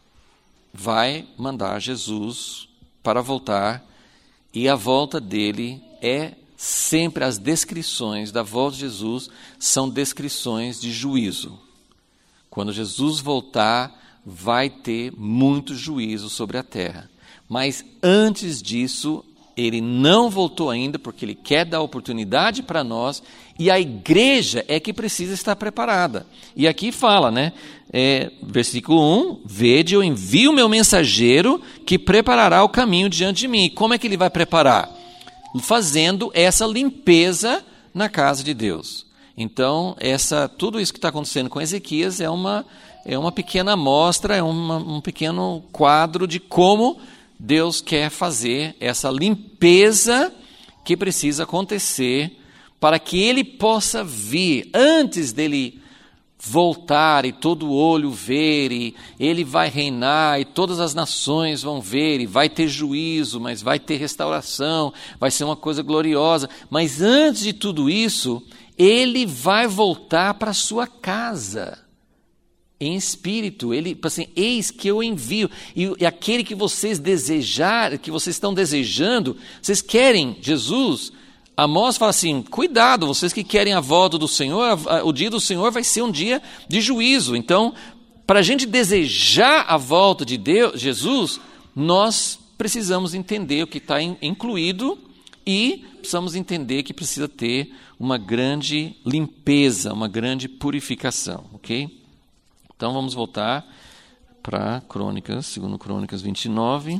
vai mandar Jesus para voltar, e a volta dele é sempre, as descrições da volta de Jesus são descrições de juízo. Quando Jesus voltar, vai ter muito juízo sobre a terra. Mas antes disso, ele não voltou ainda, porque ele quer dar oportunidade para nós, e a igreja é que precisa estar preparada. E aqui fala, né? É, versículo um, vede, eu envio o meu mensageiro que preparará o caminho diante de mim. E como é que ele vai preparar? Fazendo essa limpeza na casa de Deus. Então, essa, tudo isso que está acontecendo com Ezequias é uma, é uma pequena amostra, é uma, um pequeno quadro de como Deus quer fazer essa limpeza que precisa acontecer para que ele possa vir antes dele voltar e todo olho ver, e ele vai reinar e todas as nações vão ver, e vai ter juízo, mas vai ter restauração, vai ser uma coisa gloriosa. Mas antes de tudo isso, ele vai voltar para a sua casa, em espírito. Ele, assim, eis que eu envio, e, e aquele que vocês desejar, que vocês estão desejando, vocês querem Jesus. Amós fala assim, cuidado, vocês que querem a volta do Senhor, o dia do Senhor vai ser um dia de juízo. Então, para a gente desejar a volta de Deus, Jesus, nós precisamos entender o que está incluído e precisamos entender que precisa ter uma grande limpeza, uma grande purificação, ok? Então, vamos voltar para Crônicas, segundo Crônicas vinte e nove.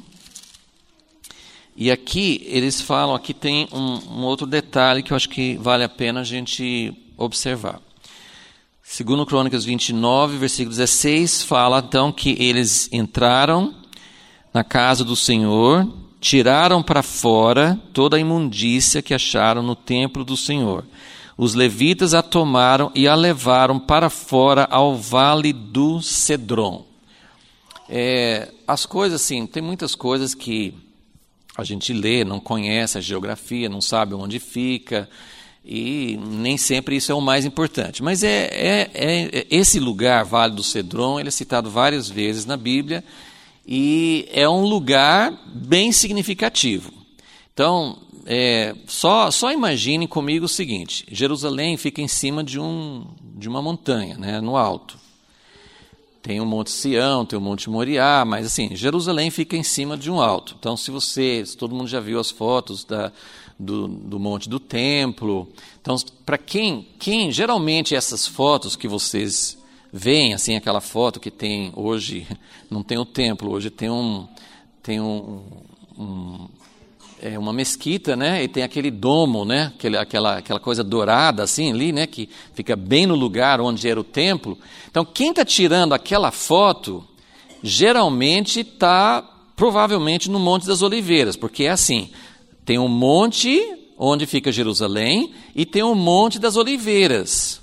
E aqui eles falam, aqui tem um, um outro detalhe que eu acho que vale a pena a gente observar. Segundo Crônicas vinte e nove, versículo dezesseis, fala então que eles entraram na casa do Senhor, tiraram para fora toda a imundícia que acharam no templo do Senhor. Os levitas a tomaram e a levaram para fora ao vale do Cedron. É, as coisas assim, tem muitas coisas que a gente lê, não conhece a geografia, não sabe onde fica, e nem sempre isso é o mais importante. Mas é, é, é esse lugar, Vale do Cedron, ele é citado várias vezes na Bíblia, e é um lugar bem significativo. Então, é, só, só imagine comigo o seguinte, Jerusalém fica em cima de, um, de uma montanha, né, no alto. Tem o Monte Sião, tem o Monte Moriá, mas assim, Jerusalém fica em cima de um alto. Então, se você, se todo mundo já viu as fotos da, do, do Monte do Templo, então, para quem, quem, geralmente essas fotos que vocês veem, assim, aquela foto que tem hoje, não tem o templo, hoje tem um, tem um, um é uma mesquita, né? E tem aquele domo, né? Aquele, aquela, aquela coisa dourada assim ali, né? Que fica bem no lugar onde era o templo. Então, quem está tirando aquela foto, geralmente está provavelmente no Monte das Oliveiras, porque é assim, tem um monte onde fica Jerusalém e tem um Monte das Oliveiras.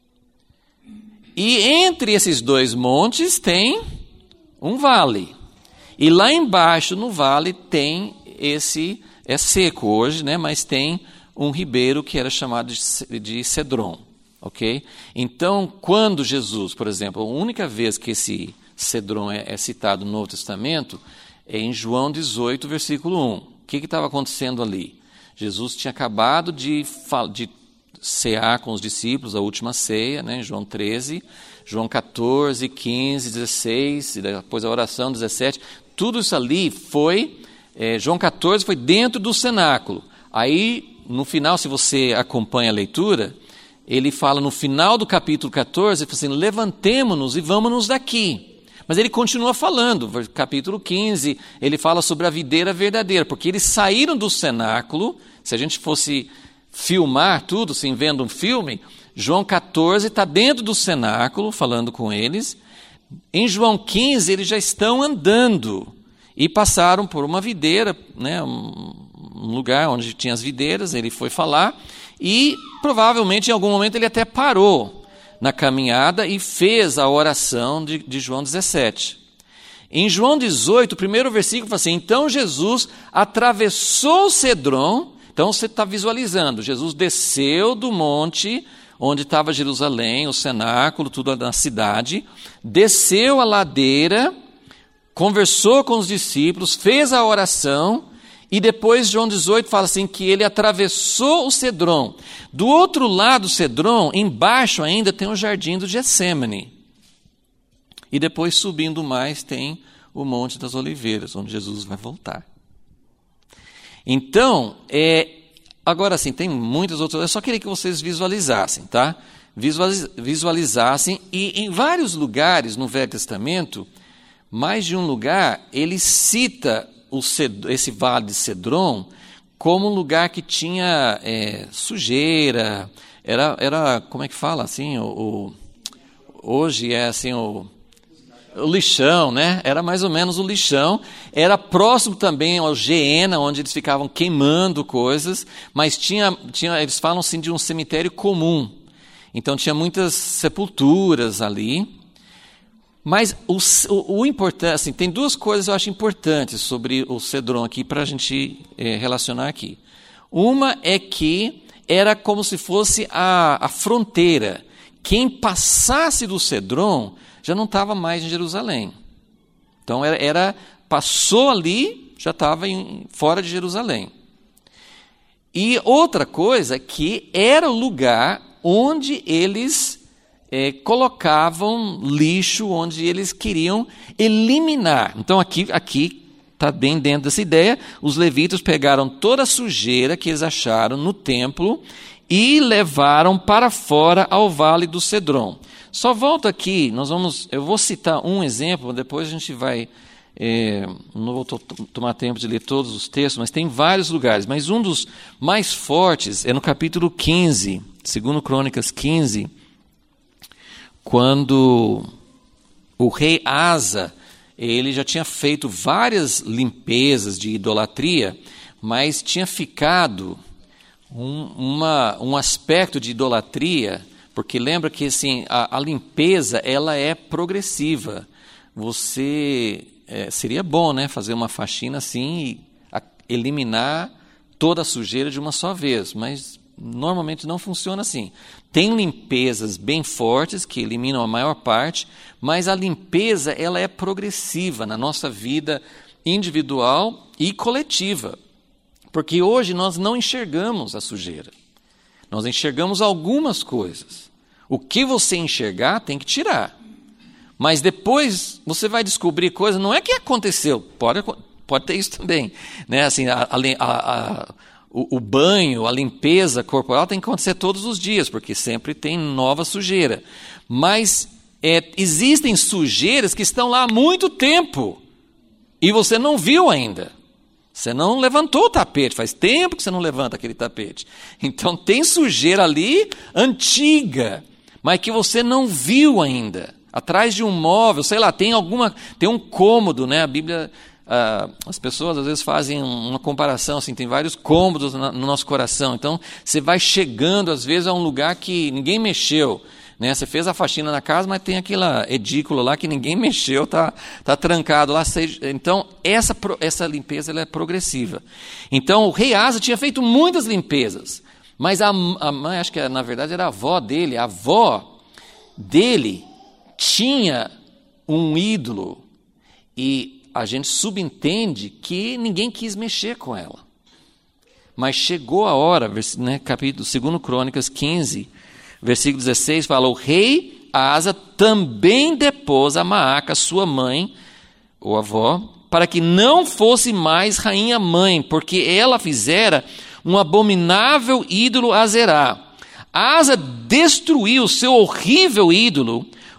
E entre esses dois montes tem um vale. E lá embaixo no vale tem esse... É seco hoje, né? Mas tem um ribeiro que era chamado de Cedron, ok? Então, quando Jesus, por exemplo, a única vez que esse Cedron é, é citado no Novo Testamento é em João dezoito, versículo um. O que estava acontecendo ali? Jesus tinha acabado de, de cear com os discípulos, a última ceia, né? João treze, João quatorze, quinze, dezesseis, e depois a oração, dezessete. Tudo isso ali foi... É, João quatorze foi dentro do cenáculo. Aí, no final, se você acompanha a leitura, ele fala no final do capítulo quatorze, ele fala assim, levantemo-nos e vamos-nos daqui. Mas ele continua falando, capítulo quinze, ele fala sobre a videira verdadeira, porque eles saíram do cenáculo. Se a gente fosse filmar tudo, assim, vendo um filme, João catorze está dentro do cenáculo, falando com eles. Em João quinze, eles já estão andando e passaram por uma videira, né, um lugar onde tinha as videiras, ele foi falar, e provavelmente em algum momento ele até parou na caminhada e fez a oração de, de João dezessete. Em João dezoito, o primeiro versículo fala assim: então Jesus atravessou o Cedron. Então você está visualizando, Jesus desceu do monte onde estava Jerusalém, o cenáculo, tudo na cidade, desceu a ladeira, conversou com os discípulos, fez a oração, e depois João dezoito fala assim que ele atravessou o Cedron. Do outro lado do Cedron, embaixo ainda tem o jardim do Getsêmani. E depois, subindo mais, tem o Monte das Oliveiras, onde Jesus vai voltar. Então, é, agora sim, tem muitas outras. Eu só queria que vocês visualizassem, tá? Visualiz, visualizassem, e em vários lugares no Velho Testamento, mais de um lugar, ele cita o Ced, esse vale de Cedron como um lugar que tinha é, sujeira, era, era, como é que fala assim, o, o, hoje é assim, o, o lixão, né? Era mais ou menos o lixão, era próximo também ao Geena, onde eles ficavam queimando coisas, mas tinha, tinha, eles falam assim de um cemitério comum, então tinha muitas sepulturas ali. Mas o, o, o importante, assim, tem duas coisas que eu acho importantes sobre o Cedron aqui para a gente é, relacionar aqui. Uma é que era como se fosse a, a fronteira. Quem passasse do Cedron já não estava mais em Jerusalém. Então era, era passou ali, já estava em, fora de Jerusalém. E outra coisa é que era o lugar onde eles É, colocavam lixo, onde eles queriam eliminar. Então aqui aqui está bem dentro dessa ideia. Os levitas pegaram toda a sujeira que eles acharam no templo e levaram para fora ao vale do Cedron. Só volto aqui, nós vamos, eu vou citar um exemplo, depois a gente vai, é, não vou to- tomar tempo de ler todos os textos, mas tem vários lugares, mas um dos mais fortes é no capítulo quinze, segundo Crônicas quinze, quando o rei Asa, ele já tinha feito várias limpezas de idolatria, mas tinha ficado um, uma, um aspecto de idolatria, porque lembra que assim, a, a limpeza ela é progressiva. Você é, seria bom, né, fazer uma faxina assim e a, eliminar toda a sujeira de uma só vez, mas normalmente não funciona assim. Tem limpezas bem fortes que eliminam a maior parte, mas a limpeza ela é progressiva na nossa vida individual e coletiva. Porque hoje nós não enxergamos a sujeira. Nós enxergamos algumas coisas. O que você enxergar tem que tirar. Mas depois você vai descobrir coisas, não é que aconteceu, pode, pode ter isso também, né? Assim, a, a, a, o, o banho, a limpeza corporal tem que acontecer todos os dias, porque sempre tem nova sujeira. Mas é, existem sujeiras que estão lá há muito tempo e você não viu ainda. Você não levantou o tapete, faz tempo que você não levanta aquele tapete. Então tem sujeira ali antiga, mas que você não viu ainda. Atrás de um móvel, sei lá, tem alguma, tem um cômodo, né? A Bíblia, ah, as pessoas às vezes fazem uma comparação, assim, tem vários cômodos no nosso coração. Então você vai chegando às vezes a um lugar que ninguém mexeu, né? Você fez a faxina na casa, mas tem aquela edícula lá que ninguém mexeu, tá, tá trancado lá. Então essa, essa limpeza ela é progressiva. Então o rei Asa tinha feito muitas limpezas, mas a, a mãe, acho que na verdade era a avó dele, a avó dele tinha um ídolo e a gente subentende que ninguém quis mexer com ela. Mas chegou a hora, né, capítulo segundo Crônicas quinze, versículo dezesseis, fala: o rei Asa também depôs a Maaca, sua mãe, ou avó, para que não fosse mais rainha mãe, porque ela fizera um abominável ídolo a Azerá. Asa destruiu o seu horrível ídolo,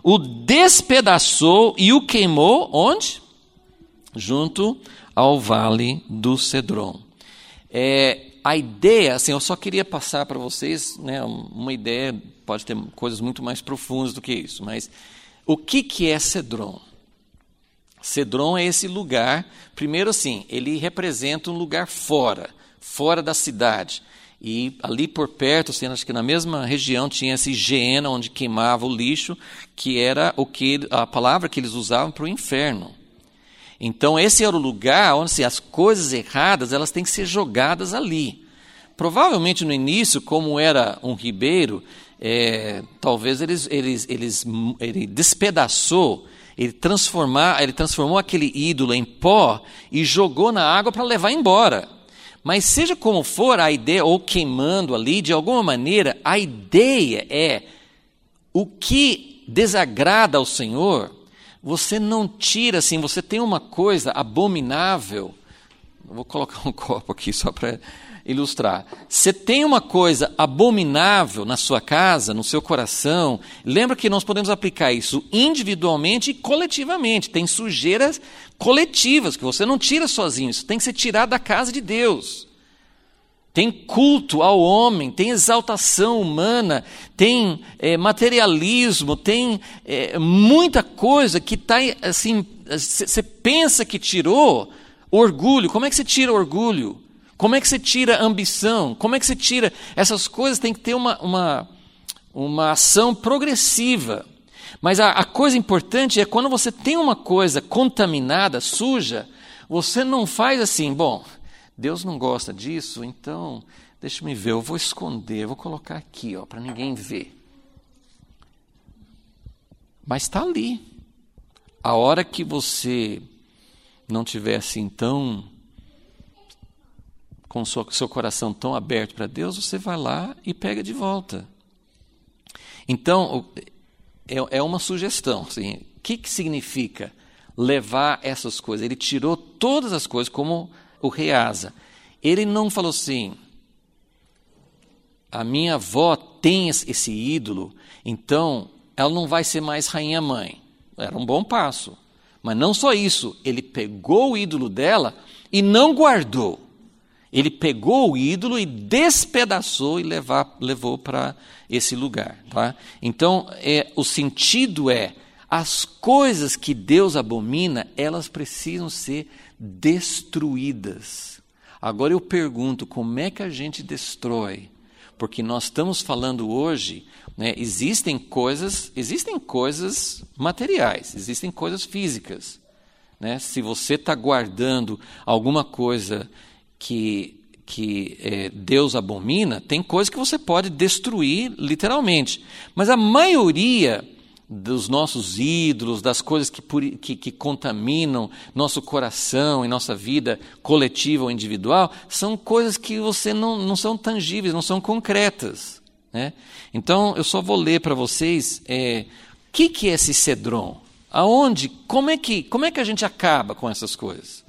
o despedaçou e o queimou, onde? Junto ao vale do Cedron. É, a ideia, assim, eu só queria passar para vocês, né, uma ideia, pode ter coisas muito mais profundas do que isso, mas o que, que é Cedron? Cedron é esse lugar, primeiro assim, ele representa um lugar fora, fora da cidade. E ali por perto, assim, acho que na mesma região tinha esse Geena, onde queimava o lixo, que era o que, a palavra que eles usavam para o inferno. Então esse era o lugar onde assim, as coisas erradas elas têm que ser jogadas ali. Provavelmente no início, como era um ribeiro, é, talvez eles, eles, eles, ele despedaçou, ele, transformar, ele transformou aquele ídolo em pó e jogou na água para levar embora. Mas seja como for a ideia, ou queimando ali, de alguma maneira, a ideia é o que desagrada ao Senhor, você não tira assim, você tem uma coisa abominável, vou colocar um copo aqui só para ilustrar. Você tem uma coisa abominável na sua casa, no seu coração, lembra que nós podemos aplicar isso individualmente e coletivamente. Tem sujeiras coletivas que você não tira sozinho, isso tem que ser tirado da casa de Deus. Tem culto ao homem, tem exaltação humana, tem é, materialismo, tem é, muita coisa que está assim, você pensa que tirou orgulho. Como é que você tira orgulho? Como é que você tira ambição? Como é que você tira... Essas coisas têm que ter uma, uma, uma ação progressiva. Mas a, a coisa importante é quando você tem uma coisa contaminada, suja, você não faz assim, bom, Deus não gosta disso, então deixa me ver, eu vou esconder, eu vou colocar aqui, ó, para ninguém ver. Mas está ali. A hora que você não tiver assim tão... com o seu coração tão aberto para Deus, você vai lá e pega de volta. Então, é uma sugestão. Assim, o que, que significa levar essas coisas? Ele tirou todas as coisas, como o rei Asa. Ele não falou assim, a minha avó tem esse ídolo, então ela não vai ser mais rainha-mãe. Era um bom passo. Mas não só isso, ele pegou o ídolo dela e não guardou. Ele pegou o ídolo e despedaçou e levar, levou para esse lugar. Tá? Então, é, o sentido é, as coisas que Deus abomina, elas precisam ser destruídas. Agora eu pergunto, como é que a gente destrói? Porque nós estamos falando hoje, né, existem coisas, existem coisas materiais, existem coisas físicas. Né? Se você está guardando alguma coisa que, que é, Deus abomina, tem coisas que você pode destruir literalmente. Mas a maioria dos nossos ídolos, das coisas que, que, que contaminam nosso coração e nossa vida coletiva ou individual, são coisas que você não, não são tangíveis, não são concretas. Né? Então, eu só vou ler para vocês é, o que, que é esse Cedron? Aonde, como é, que, como é que a gente acaba com essas coisas?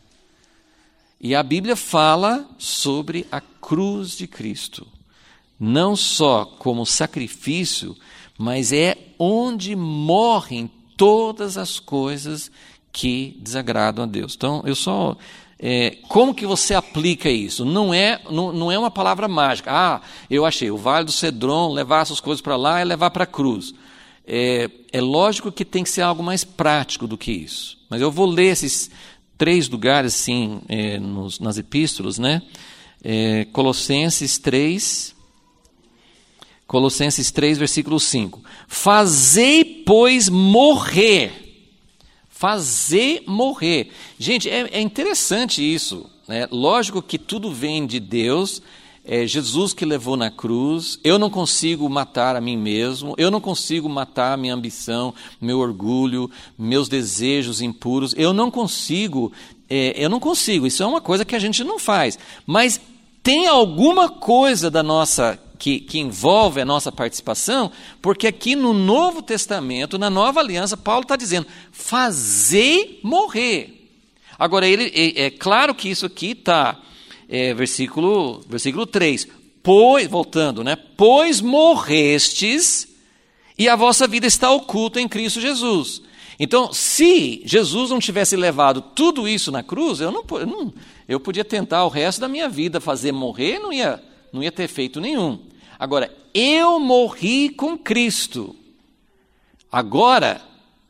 E a Bíblia fala sobre a cruz de Cristo. Não só como sacrifício, mas é onde morrem todas as coisas que desagradam a Deus. Então, eu só... É, como que você aplica isso? Não é, não, não é uma palavra mágica. Ah, eu achei, o Vale do Cedron, levar essas coisas para lá e levar para a cruz. É, é lógico que tem que ser algo mais prático do que isso. Mas eu vou ler esses três lugares, assim, é, nos, nas epístolas, né? É, Colossenses três... Colossenses três, versículo cinco. Fazei, pois, morrer. Fazer morrer. Gente, é, é interessante isso. Né? Lógico que tudo vem de Deus. É Jesus que levou na cruz. Eu não consigo matar a mim mesmo. Eu não consigo matar a minha ambição, meu orgulho, meus desejos impuros. Eu não consigo. É, eu não consigo. Isso é uma coisa que a gente não faz. Mas tem alguma coisa da nossa... Que, que envolve a nossa participação, porque aqui no Novo Testamento, na Nova Aliança, Paulo está dizendo, fazei morrer. Agora, ele, é, é claro que isso aqui está, é, versículo, versículo três, pois, voltando, né? Pois morrestes, e a vossa vida está oculta em Cristo Jesus. Então, se Jesus não tivesse levado tudo isso na cruz, eu, não, eu, não, eu podia tentar o resto da minha vida fazer morrer, não ia, não ia ter feito nenhum. Agora, eu morri com Cristo. Agora,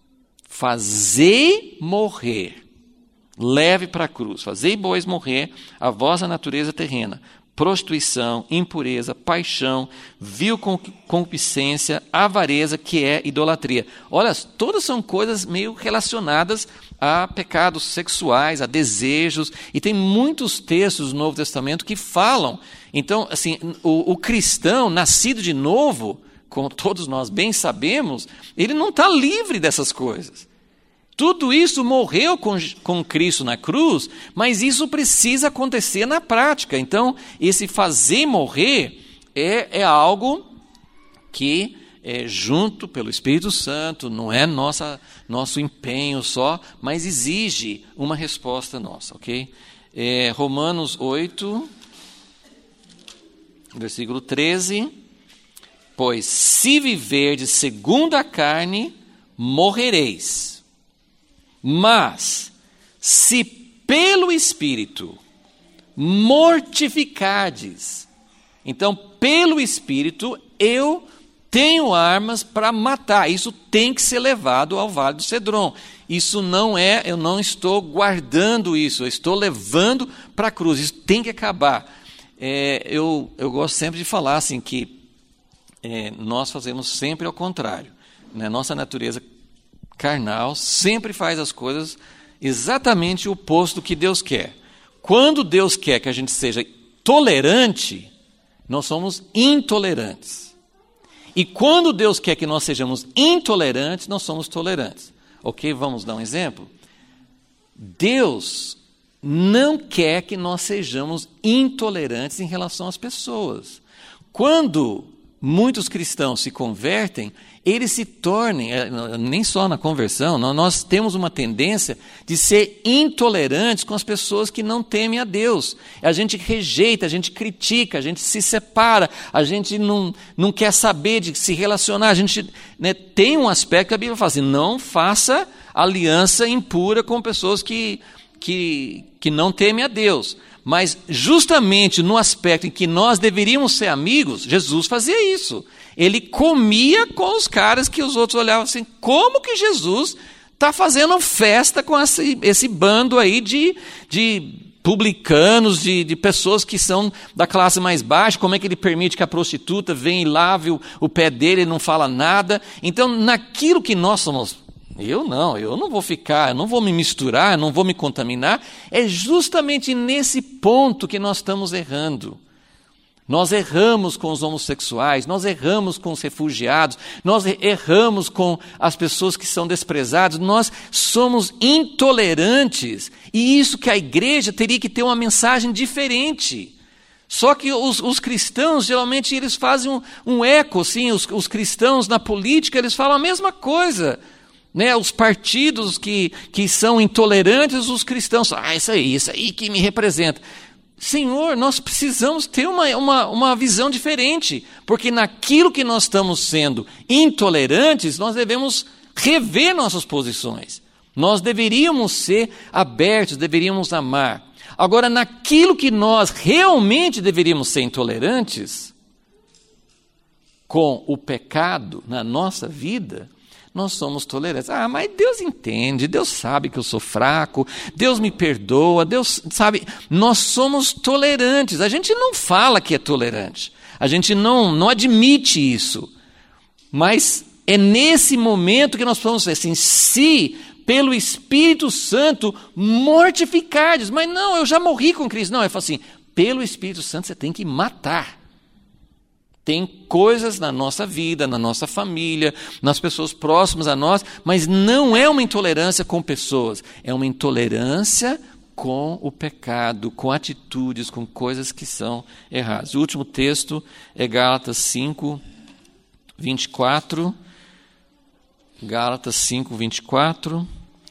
fazei morrer, leve para a cruz, fazei, pois, morrer a vossa natureza terrena, prostituição, impureza, paixão, vil concupiscência, avareza, que é idolatria. Olha, todas são coisas meio relacionadas a pecados sexuais, a desejos, e tem muitos textos do Novo Testamento que falam. Então, assim, o, o cristão nascido de novo, como todos nós bem sabemos, ele não está livre dessas coisas. Tudo isso morreu com, com Cristo na cruz, mas isso precisa acontecer na prática. Então, esse fazer morrer é, é algo que é junto pelo Espírito Santo, não é nossa, nosso empenho só, mas exige uma resposta nossa, ok? É, Romanos oito, versículo treze. Pois se viverdes segundo a carne, morrereis. Mas, se pelo Espírito mortificardes, então, pelo Espírito, eu tenho armas para matar. Isso tem que ser levado ao Vale do Cedron. Isso não é, eu não estou guardando isso, eu estou levando para a cruz. Isso tem que acabar. É, eu, eu gosto sempre de falar assim, que é, nós fazemos sempre ao contrário. Né? Nossa natureza carnal sempre faz as coisas exatamente o oposto do que Deus quer. Quando Deus quer que a gente seja tolerante, nós somos intolerantes. E quando Deus quer que nós sejamos intolerantes, nós somos tolerantes. Ok? Vamos dar um exemplo? Deus não quer que nós sejamos intolerantes em relação às pessoas. Quando muitos cristãos se convertem, eles se tornem, nem só na conversão, nós temos uma tendência de ser intolerantes com as pessoas que não temem a Deus. A gente rejeita, a gente critica, a gente se separa, a gente não, não quer saber de se relacionar. A gente, né, tem um aspecto que a Bíblia fala assim, não faça aliança impura com pessoas que, que, que não temem a Deus. Mas justamente no aspecto em que nós deveríamos ser amigos, Jesus fazia isso. Ele comia com os caras que os outros olhavam assim, como que Jesus está fazendo festa com esse, esse bando aí de, de publicanos, de, de pessoas que são da classe mais baixa, como é que ele permite que a prostituta venha e lave o, o pé dele e não fala nada? Então, naquilo que nós somos... Eu não, eu não vou ficar, eu não vou me misturar, eu não vou me contaminar. É justamente nesse ponto que nós estamos errando. Nós erramos com os homossexuais, nós erramos com os refugiados, nós erramos com as pessoas que são desprezadas, nós somos intolerantes. E isso que a igreja teria que ter uma mensagem diferente. Só que os, os cristãos, geralmente, eles fazem um, um eco, assim, os, os cristãos na política, eles falam a mesma coisa. Né, os partidos que, que são intolerantes, os cristãos, ah, isso aí, isso aí que me representa. Senhor, nós precisamos ter uma, uma, uma visão diferente, porque naquilo que nós estamos sendo intolerantes, nós devemos rever nossas posições. Nós deveríamos ser abertos, deveríamos amar. Agora, naquilo que nós realmente deveríamos ser intolerantes, com o pecado na nossa vida, nós somos tolerantes. Ah, mas Deus entende, Deus sabe que eu sou fraco, Deus me perdoa, Deus sabe. Nós somos tolerantes. A gente não fala que é tolerante, a gente não, não admite isso. Mas é nesse momento que nós falamos assim, se pelo Espírito Santo mortificardes. Mas não, eu já morri com Cristo. Não, eu falo assim, pelo Espírito Santo você tem que matar. Tem coisas na nossa vida, na nossa família, nas pessoas próximas a nós, mas não é uma intolerância com pessoas, é uma intolerância com o pecado, com atitudes, com coisas que são erradas. O último texto é Gálatas cinco, vinte e quatro. Gálatas cinco, vinte e quatro.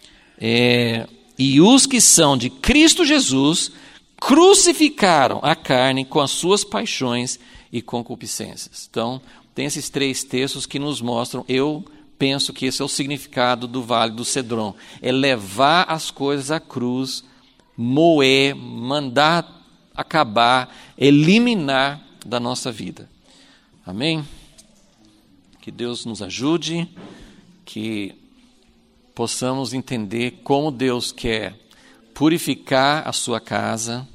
É, e os que são de Cristo Jesus crucificaram a carne com as suas paixões e concupiscências. Então, tem esses três textos que nos mostram, eu penso que esse é o significado do Vale do Cedron, é levar as coisas à cruz, moer, mandar acabar, eliminar da nossa vida. Amém? Que Deus nos ajude, que possamos entender como Deus quer purificar a sua casa,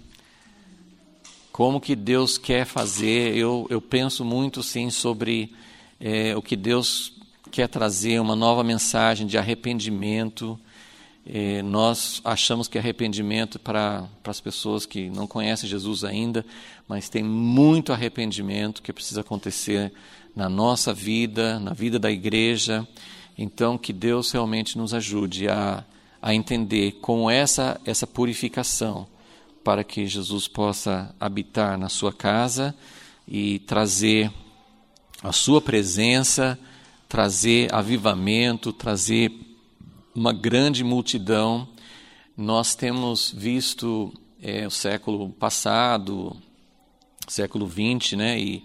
como que Deus quer fazer. Eu, eu penso muito, sim, sobre é, o que Deus quer trazer, uma nova mensagem de arrependimento. É, nós achamos que arrependimento para, para as pessoas que não conhecem Jesus ainda, mas tem muito arrependimento que precisa acontecer na nossa vida, na vida da igreja. Então, que Deus realmente nos ajude a, a entender como essa, essa purificação, para que Jesus possa habitar na sua casa e trazer a sua presença, trazer avivamento, trazer uma grande multidão. Nós temos visto é, o século passado, século vinte, né, e,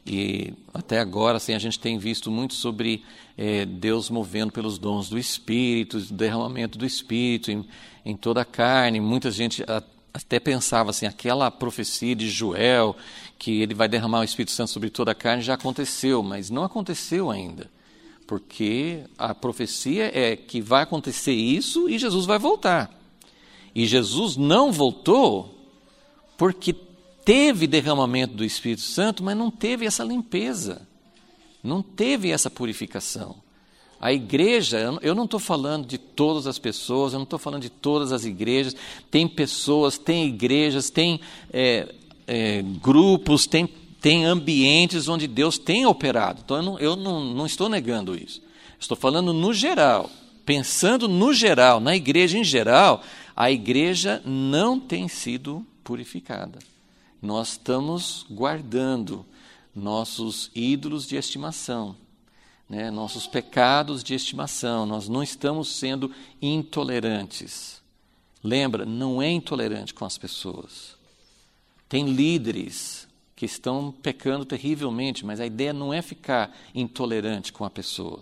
e até agora assim, a gente tem visto muito sobre é, Deus movendo pelos dons do Espírito, o derramamento do Espírito em, em toda a carne. Muita gente a, até pensava assim, aquela profecia de Joel, que ele vai derramar o Espírito Santo sobre toda a carne, já aconteceu, mas não aconteceu ainda. Porque a profecia é que vai acontecer isso e Jesus vai voltar. E Jesus não voltou porque teve derramamento do Espírito Santo, mas não teve essa limpeza, não teve essa purificação. A igreja, eu não estou falando de todas as pessoas, eu não estou falando de todas as igrejas. Tem pessoas, tem igrejas, tem é, é, grupos, tem Tem ambientes onde Deus tem operado. Então, eu, não, eu não, não estou negando isso. Estou falando no geral. Pensando no geral, na igreja em geral, a igreja não tem sido purificada. Nós estamos guardando nossos ídolos de estimação, né? Nossos pecados de estimação. Nós não estamos sendo intolerantes. Lembra, não é intolerante com as pessoas. Tem líderes que estão pecando terrivelmente, mas a ideia não é ficar intolerante com a pessoa,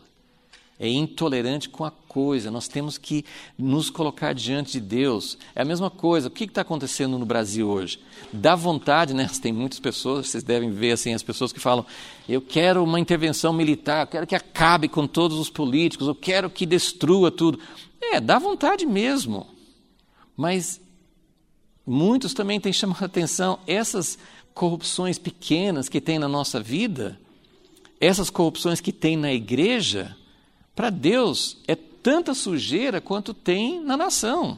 é intolerante com a coisa. Nós temos que nos colocar diante de Deus. É a mesma coisa. O que está acontecendo no Brasil hoje? Dá vontade, né? Tem muitas pessoas, vocês devem ver assim, as pessoas que falam, eu quero uma intervenção militar, eu quero que acabe com todos os políticos, eu quero que destrua tudo. É, dá vontade mesmo, mas muitos também têm chamado a atenção, essas corrupções pequenas que tem na nossa vida, essas corrupções que tem na igreja, para Deus é tanta sujeira quanto tem na nação.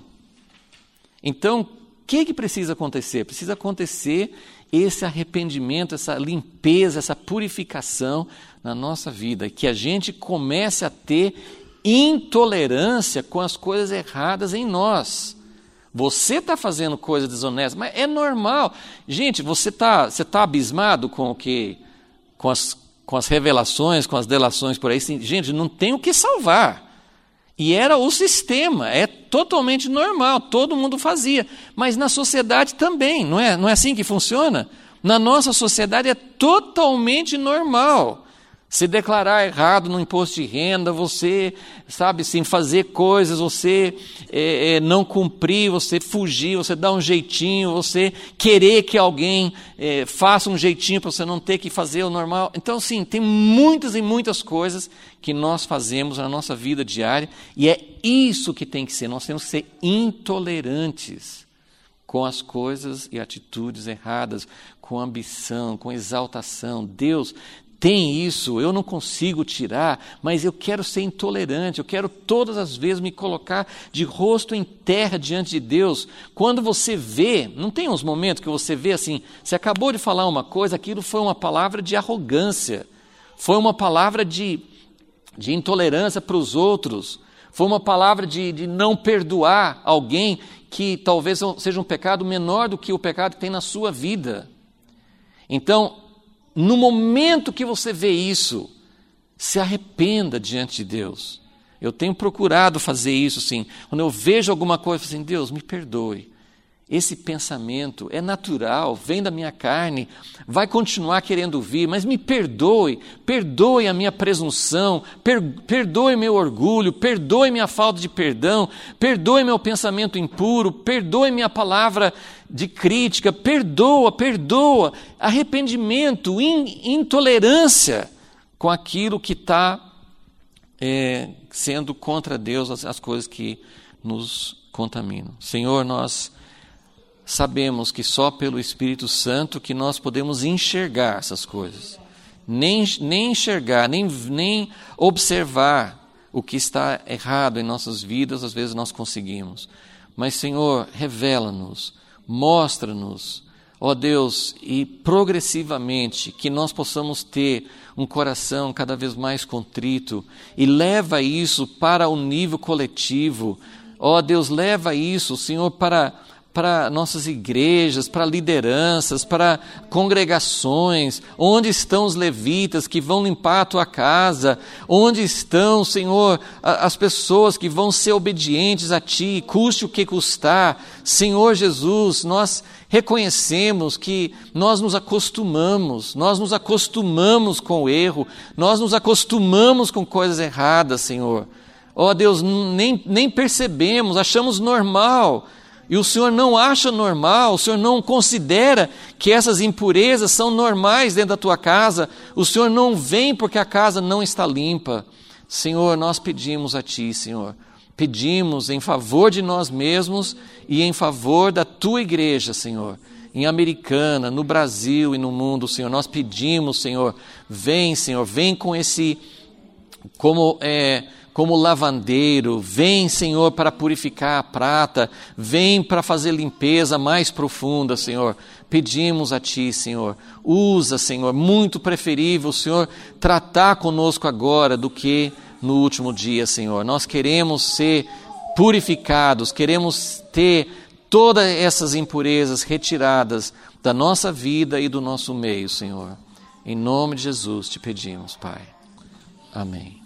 Então, o que, que precisa acontecer? Precisa acontecer esse arrependimento, essa limpeza, essa purificação na nossa vida, que a gente comece a ter intolerância com as coisas erradas em nós. Você está fazendo coisa desonesta, mas é normal. Gente, você está você tá abismado com o que, com as, com as revelações, com as delações por aí. Assim, gente, não tem o que salvar. E era o sistema, é totalmente normal, todo mundo fazia. Mas na sociedade também, não é, não é assim que funciona? Na nossa sociedade é totalmente normal. Se declarar errado no imposto de renda, você, sabe, sim, fazer coisas, você é, é, não cumprir, você fugir, você dar um jeitinho, você querer que alguém é, faça um jeitinho para você não ter que fazer o normal. Então, sim, tem muitas e muitas coisas que nós fazemos na nossa vida diária e é isso que tem que ser. Nós temos que ser intolerantes com as coisas e atitudes erradas, com ambição, com exaltação. Deus tem isso, eu não consigo tirar, mas eu quero ser intolerante, eu quero todas as vezes me colocar de rosto em terra diante de Deus. Quando você vê, não tem uns momentos que você vê assim, você acabou de falar uma coisa, aquilo foi uma palavra de arrogância, foi uma palavra de, de intolerância para os outros, foi uma palavra de, de não perdoar alguém que talvez seja um pecado menor do que o pecado que tem na sua vida. Então, no momento que você vê isso, se arrependa diante de Deus. Eu tenho procurado fazer isso, sim. Quando eu vejo alguma coisa, eu falo assim, Deus, me perdoe. esse pensamento é natural, vem da minha carne, vai continuar querendo vir, mas me perdoe, perdoe a minha presunção, per, perdoe meu orgulho, perdoe minha falta de perdão, perdoe meu pensamento impuro, perdoe minha palavra de crítica, perdoa, perdoa, arrependimento, in, intolerância com aquilo que está é, sendo contra Deus, as, as coisas que nos contaminam. Senhor, nós sabemos que só pelo Espírito Santo que nós podemos enxergar essas coisas. Nem, nem enxergar, nem, nem observar o que está errado em nossas vidas, às vezes nós conseguimos. Mas, Senhor, revela-nos, mostra-nos, ó Deus, e progressivamente que nós possamos ter um coração cada vez mais contrito e leva isso para o nível coletivo. Ó Deus, leva isso, Senhor, para... para nossas igrejas, para lideranças, para congregações, onde estão os levitas que vão limpar a tua casa, onde estão, Senhor, as pessoas que vão ser obedientes a ti, custe o que custar. Senhor Jesus, nós reconhecemos que nós nos acostumamos, nós nos acostumamos com o erro, nós nos acostumamos com coisas erradas, Senhor. Ó Deus, nem, nem percebemos, achamos normal. E o Senhor não acha normal, o Senhor não considera que essas impurezas são normais dentro da tua casa, o Senhor não vem porque a casa não está limpa. Senhor, nós pedimos a ti, Senhor, pedimos em favor de nós mesmos e em favor da tua igreja, Senhor, em Americana, no Brasil e no mundo, Senhor, nós pedimos, Senhor, vem, Senhor, vem com esse, como é... como lavandeiro, vem, Senhor, para purificar a prata, vem para fazer limpeza mais profunda, Senhor. Pedimos a Ti, Senhor, usa, Senhor, muito preferível, Senhor, tratar conosco agora do que no último dia, Senhor. Nós queremos ser purificados, queremos ter todas essas impurezas retiradas da nossa vida e do nosso meio, Senhor. Em nome de Jesus te pedimos, Pai. Amém.